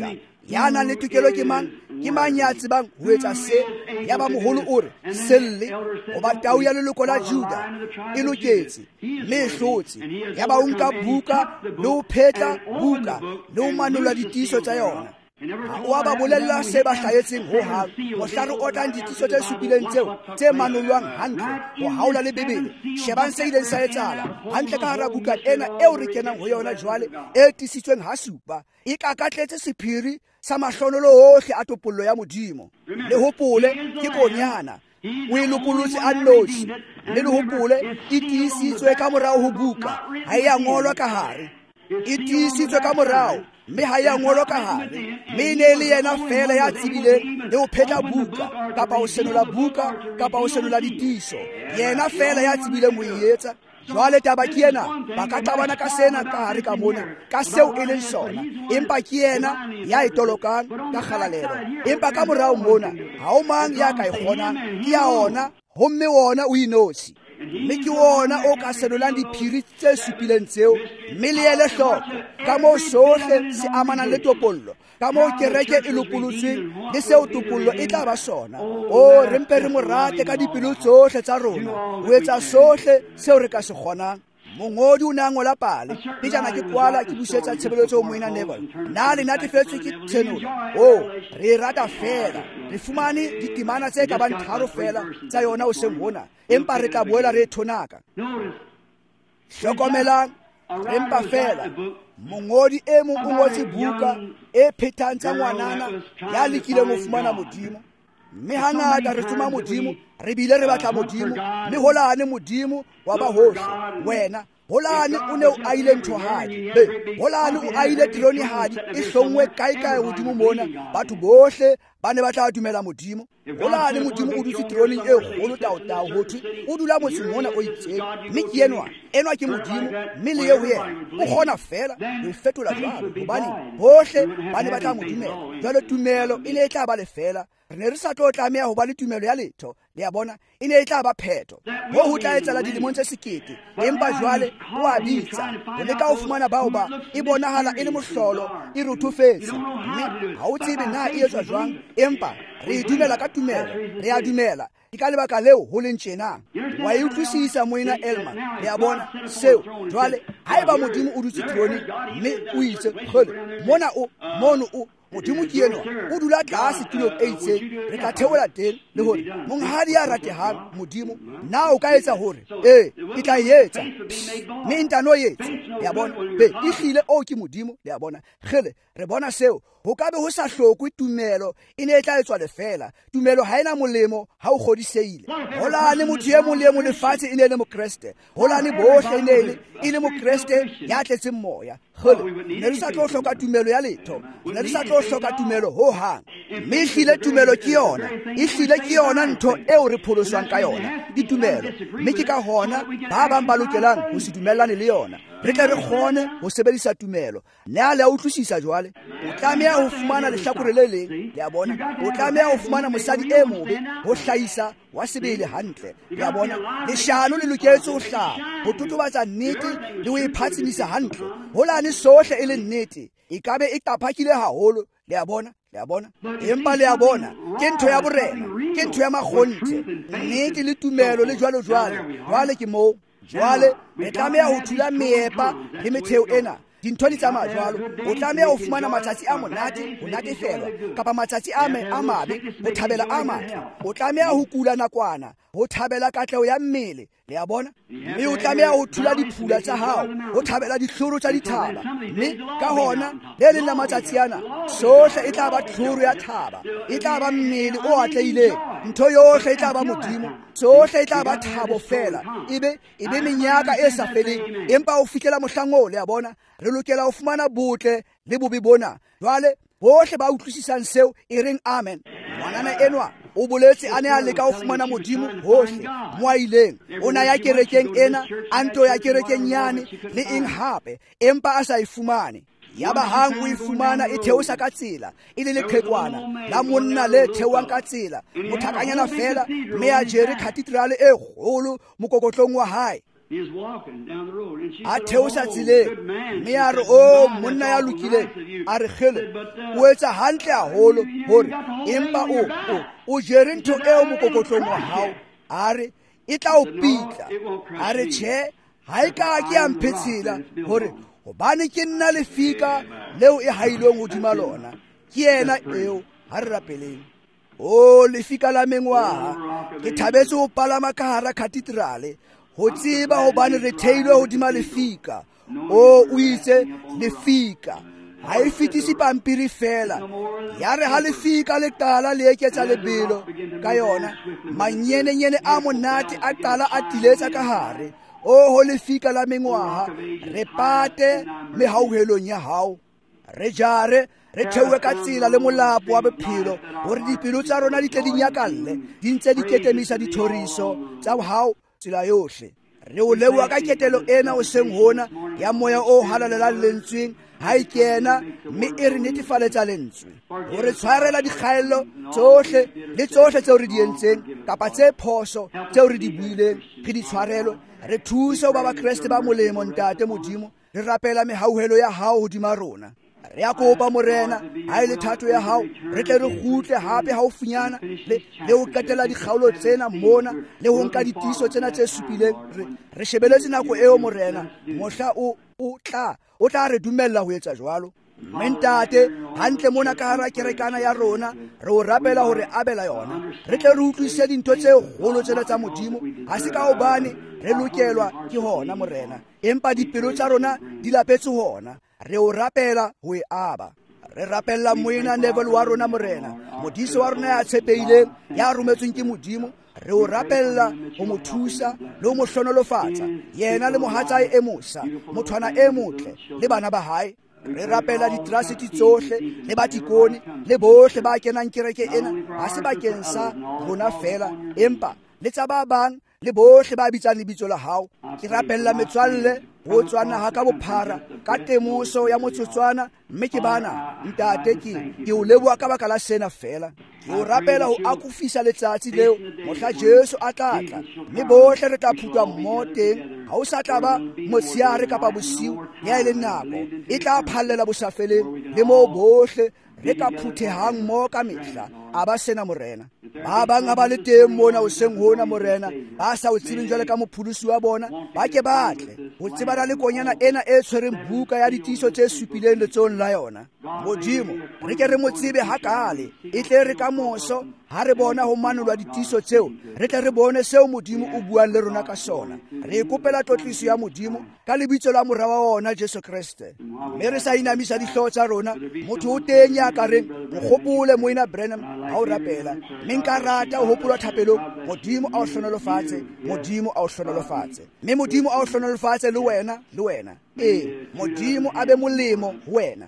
ya nang le tokelo ke mang ya tsebang ho etsa se. Ya ba moholo o re selle goba tau ya leloko la Juda e loketse mme e hlotse. Ya ba o nka buka le ho phetla buka le ho manola ditiso tsa yona. Wa ba bolella se ba hlahetseng ho hang mohla re otlang ditiso tse supileng tseo tse manolwang hantle ho haola le Bebele. Shebang se ileng sa etsahala hantle ka hara buka ena eo re kenang ho yona jwale e tisitsweng ha supa. E kakatletse sephiri sa mahlonolo ohle a topollo ya Modimo. Le hopole ke konyana o e lokolotse a nosi, le hopole e tiisitswe ka morao ho buka, ha e a ngolwa ka hare. E tiisitswe ka morao mme ha ya ngolwa ka hare. Mme ne le yena fela ya tsibileng le ho phetha buka kapa ho senola buka kapa ho senola ditiso. Yena fela ya tsibileng ho etsa. Jwale taba ke yena ba ka qabana ka sena ka hare ka mona ka seo e leng sona, empa ke yena ya e tolokang ka kgalalelo. Empa ka morao mona ha o mang ya ka e kgonang, ke ya ona homme wona o inosi. Mme ke wona o ka senolang diphiri tse supileng tseo. Mme le ele hloko ka moo sohle se amanang le topollo, ka moo kereke e lopolotsweng le seo topollo e tla ba sona. O re mpe re mo rate ka dipelo tsohle tsa rona ho etsa sohle seo re ka se kgonang. Mongodi o ne a ngola pale pejana ke kwala ke busetsa tshebeletso ho Moina Neville. Na le natefetswe ke tshenola. Re rata fela. Re fumane ditemana tse ka bang tharo fela tsa yona o seng hona, empa re tla boela re thonaka. Hlokomelang re mpa fela mongodi e mong o ngotse buka e phethang tsa ngwanana ya lekileng ho fumana Modimo. Mme hangata re tsoma Modimo, re bile re batla Modimo, mme holane Modimo wa ba hohle. Wena holane o ne o aile nthohadi, holane o aile tronihadi e hlongwe kae hodimo mona. Batho bohle ba ne ba tla dumela Modimo. Holane Modimo o dutse troning e kgolo taotao hothwe o dula motseng mona o itseng. Mme ke enwa ke Modimo, mme le ho yena o kgona fela ho fetola jwalo hobane bohle ba ne ba tla mo dumela. Jwale tumelo e ne e tla ba le fela. Re ne re sa tlo tlameha ho ba le tumelo ya letho. Le a bona e ne e tla ba phetho ho tla etsala dilemong tse 1,000. Empa jwale o a bitsa ho leka ho fumana bao ba e bonahala e le mohlolo e rothofetse. Mme ha o tsebe na e etswa jwang, empa re dumela ka tumelo. Re a dumela ka lebaka leo ho leng tjena. Wa e utlwisisa Moina Elma. Le a bona seo jwale haeba Modimo o dutse trone mme o itse khole mona o mono o Modimo ke enwa o dula tlase tulong e itseng. Re ka theola teng le hore monghadi ya ratehang Modimo na o ka etsa hore ke tla etsa mme ntano etsa. Ya bona be e hlile o ke Modimo. Le a bona khele re bona seo ho ka be ho sa hlokwe tumelo e ne e tla etswa le fela. Tumelo ha ena molemo ha o kgodiseile. Holane motho e mong le mong lefatshe e ne le mokreste. Holane bohle e le mokreste ya tletseng moya. Ne re sa tlo hloka tumelo ya letho, ne re sa tlo hloka tumelo ho hang. Mme e hlile tumelo ke yona ntho eo re pholoswang ka yona ditumelo. Mme ke ka hona ba bang ba lokelang ho se dumellane le yona. Re tle re kgone ho sebedisa tumelo. Ne a le a utlwisisa jwale o tlameha ho fumana lehlakore le leng. Le a bona o tlameha ho fumana mosadi e mobe ho hlahisa wa sebele hantle. Le a bona leshano le loketse ho hlaha ho totobatsa nnete le ho iphatsimisa hantle. Holane sohle e le nnete e kabe e taphakile haholo. Le a bona empa le a bona ke ntho ya borena, ke ntho ya makgonthe. Nnete le tumelo le jwale ke moo jwale re tlameha ho thula meepa le metheo ena. Dintho di tsamaya jwalo. O tlameha ho fumana matsatsi a monate ho natefelwa kapa matsatsi a mabe ho thabela a matle. O tlameha ho kula nakwana ho thabela katleho ya mmele. Le a bona mme o tlameha ho thula diphula tsa hao ho thabela dihloro tsa dithaba. Mme ka hona le leng la matsatsi ana sohle e tla ba tlhoro ya thaba, e tla ba mmele o atlehileng. Ntho yohle e tla ba Modimo, sohle e tla ba thabo fela. Ebe menyaka e sa feleng. Empa o fihlela mohlango. Le a bona re lokela ho fumana botle le bobe bona. Jwale bohle ba utlwisisang seo e reng amen. Ngwanana enwa o boletse a ne a leka ho fumana Modimo hohle mo a ileng. O na ya kerekeng ena a nto ya kerekeng nyane le eng hape, empa a sa e fumane. Ya ba hang o e fumana e theosa ka tsela e le leqhekwana la monna le theoang ka tsela mothakanyana fela mme a jere cathedral e kgolo mokokotlong wa hae. He's walking down the road, and she a said, theosa "Oh, tseleng good man." mme She ya re said, o "My, monna that's ya awful lokileng nice of you." a re She gele said, "But, o etsa hantle haholo hore got the whole empa thing on your back. o jere ntho She said, eo "That mokokotlong ain't wa crushed hao yet." a re e tla o said, "No, pitla it won't crush a re me. tjhe ha e ka ke ya mphetshela It's built hore on." hobane ke nna lefika leo e hailweng hodima lona ke yena eo ha re rapeleng o lefika la mengwaga ke thabetse ho palama ka hara cathedrale ho tseba hobane re theilwe hodima lefika o itse lefika ha e fetise pampiri fela ya re ha lefika le qala le eketsa lebelo ka yona manyenenyene a monate a qala a tiletsa ka hare o ho lefika la mengwaga re pate mehauhelong ya hao re jare re theowe ka tsela le molapo wa bophelo hore dipelo tsa rona di tle di nyakalle di ntse di ketemisa dithoriso tsa hao tsela yohle re o leboha ka ketelo ena o seng hona ya moya o halalelang lentsweng ha e kena mme e re netefaletsa lentswe hore tshwarela dikgaello tsohle le tsohle tseo re di entseng kapa tse phoso tseo re di buileng re di tshwarelwe re thuse ho ba bakreste ba molemo ntate modimo re rapela mehauhelo ya hao hodima rona re a kopa morena ha e le thato ya hao re tle re kgutle hape haufinyana le ho qetela dikgaolo tsena mona le ho nka ditiiso tsena tse supileng re shebeletse nako eo morena mohla o tla re dumella ho etsa jwalo mme ntate hantle mona ka hara kerekana ya rona re o rapela hore abela yona re tle re utlwisise dintho tse kgolo tsena tsa modimo ha se ka hobane re lokelwa ke hona morena empa dipelo tsa rona di lapetse hona re o rapela ho e aba re rapella moena Neville wa rona morena modise wa rona ya tshepehileng ya rometsweng ke modimo re o rapella ho mo thusa le ho mo hlonolofatsa yena le mohatsae e mosa mothwana e motle le bana ba hae re rapela ditrasiti tsohle le batikoni le bohle ba kenang kereke ena ha se bakeng sa rona fela empa le tsa ba bang le bohle ba bitsang lebitso la hao ke rapella metswalle ho tswana ha ka bophara ka temoso ya motsotswana mme ke bana ntate ke o leboha ka baka la sena fela ke o rapela ho akufisa letsatsi leo mohla Jesu a tlatla mme bohle re tla phutwa mmoho teng ha o sa tla ba motsheare kapa bosiu ya e le nako e tla phallela bosafeleng le moo bohle re ka phuthehang mo ka mehla a ba sena morena ba bang a ba le teng mona o seng hona morena ba sa o tsebeng jwale ka mopholosi wa bona ba ke batle ho tsebana le konyana ena e tshwereng buka ya ditiiso tse supileng letsong la yona modimo re ke re mo tsebe hakale e tle re ka moso ha re bona ho manolwa ditiiso tseo re tle re bone seo modimo o buang le rona ka sona re ikopela tlotliso ya modimo ka lebitso la morwa wa ona Jesu Kriste mme re sa inamisa dihlooho tsa rona motho o teng ya ka reng o gopole moena Branham ha o rapela mme nka rata o hopolwa thapelong modimo a o hlonolofatse modimo a o hlonolofatse mme modimo a o hlonolofatse le wena modimo a be molemo ho wena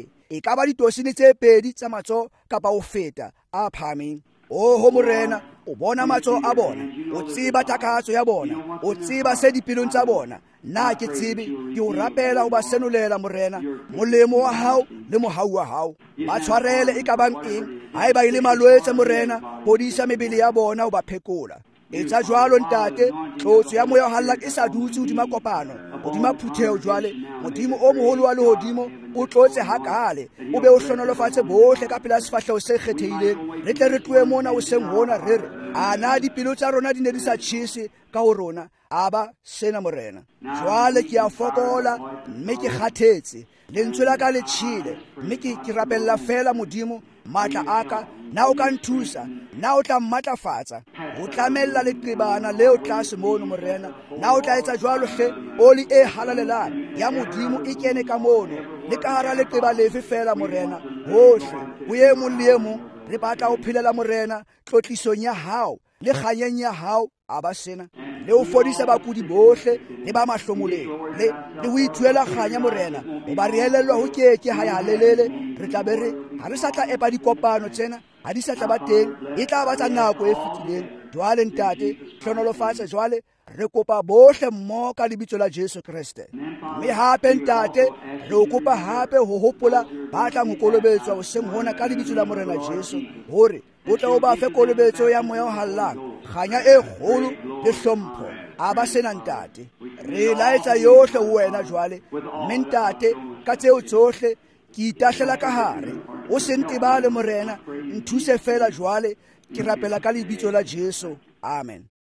e ka ba ditosini tse pedi tsa matsoho kapa ho feta a phameng ho morena o bona matsoho a bona o tseba takatso ya bona o tseba se dipelong tsa bona nna ke tsebe ke o rapela ho ba senolela morena molemo wa hao le mohau wa hao ba tshwarele e ka bang eng ha e ba ile malwetse morena podisa mebele ya bona ho ba phekola etsa jwalo ntate tlotso ya moya o hallang e sa dutse hodima kopano hodima phutheho jwale modimo o moholo wa lehodimo o tlotse hakale o be o hlonolofatse bohle ka pela sefahleho se kgethehileng re tle re tloe mona o seng hona re re ana dipelo tsa rona di ne di sa tjhese ka ho rona aba sena morena jwale ke a fokola mme ke kgathetse lentswe la ka le tjhile mme ke rapella fela modimo matla aka na o ka nthusa na o tla mmatlafatsa o tlamella leqebana leo tlase mono morena na o tla etsa jwalo hle oli e halalelang ya modimo e kene ka mono le ka hara leqeba lefe fela morena hohle ho ye mong le e mong re batla ho phelela morena tlotlisong ya hao le kganyeng ya hao a ba sena le ho fodisa bakudi bohle le ba mahlomoleng le ho ithuela kganya morena o ba re elellwa ho keke ha ya lelele re tla be re ha re sa tla epa dikopano tsena ha di sa tla ba teng e tla ba tsa nako e fetileng jwale ntate hlonolofatse jwale re kopa bohle mmoho ka lebitso la Jesu Kriste mme hape ntate re o kopa hape ho hopola ba tlang ho kolobetswa ho seng hona ka lebitso la morena Jesu hore o tla o ba fe kolobetso ya moya o hallang kganya e kgolo le hlompho a ba sena ntate. Re laetsa yohle ho wena jwale, mme ntate, ka tseo tsohle ke itahlela ka hare. O se ntebale morena, nthuse fela jwale, ke rapela ka lebitso la Jesu. Amen.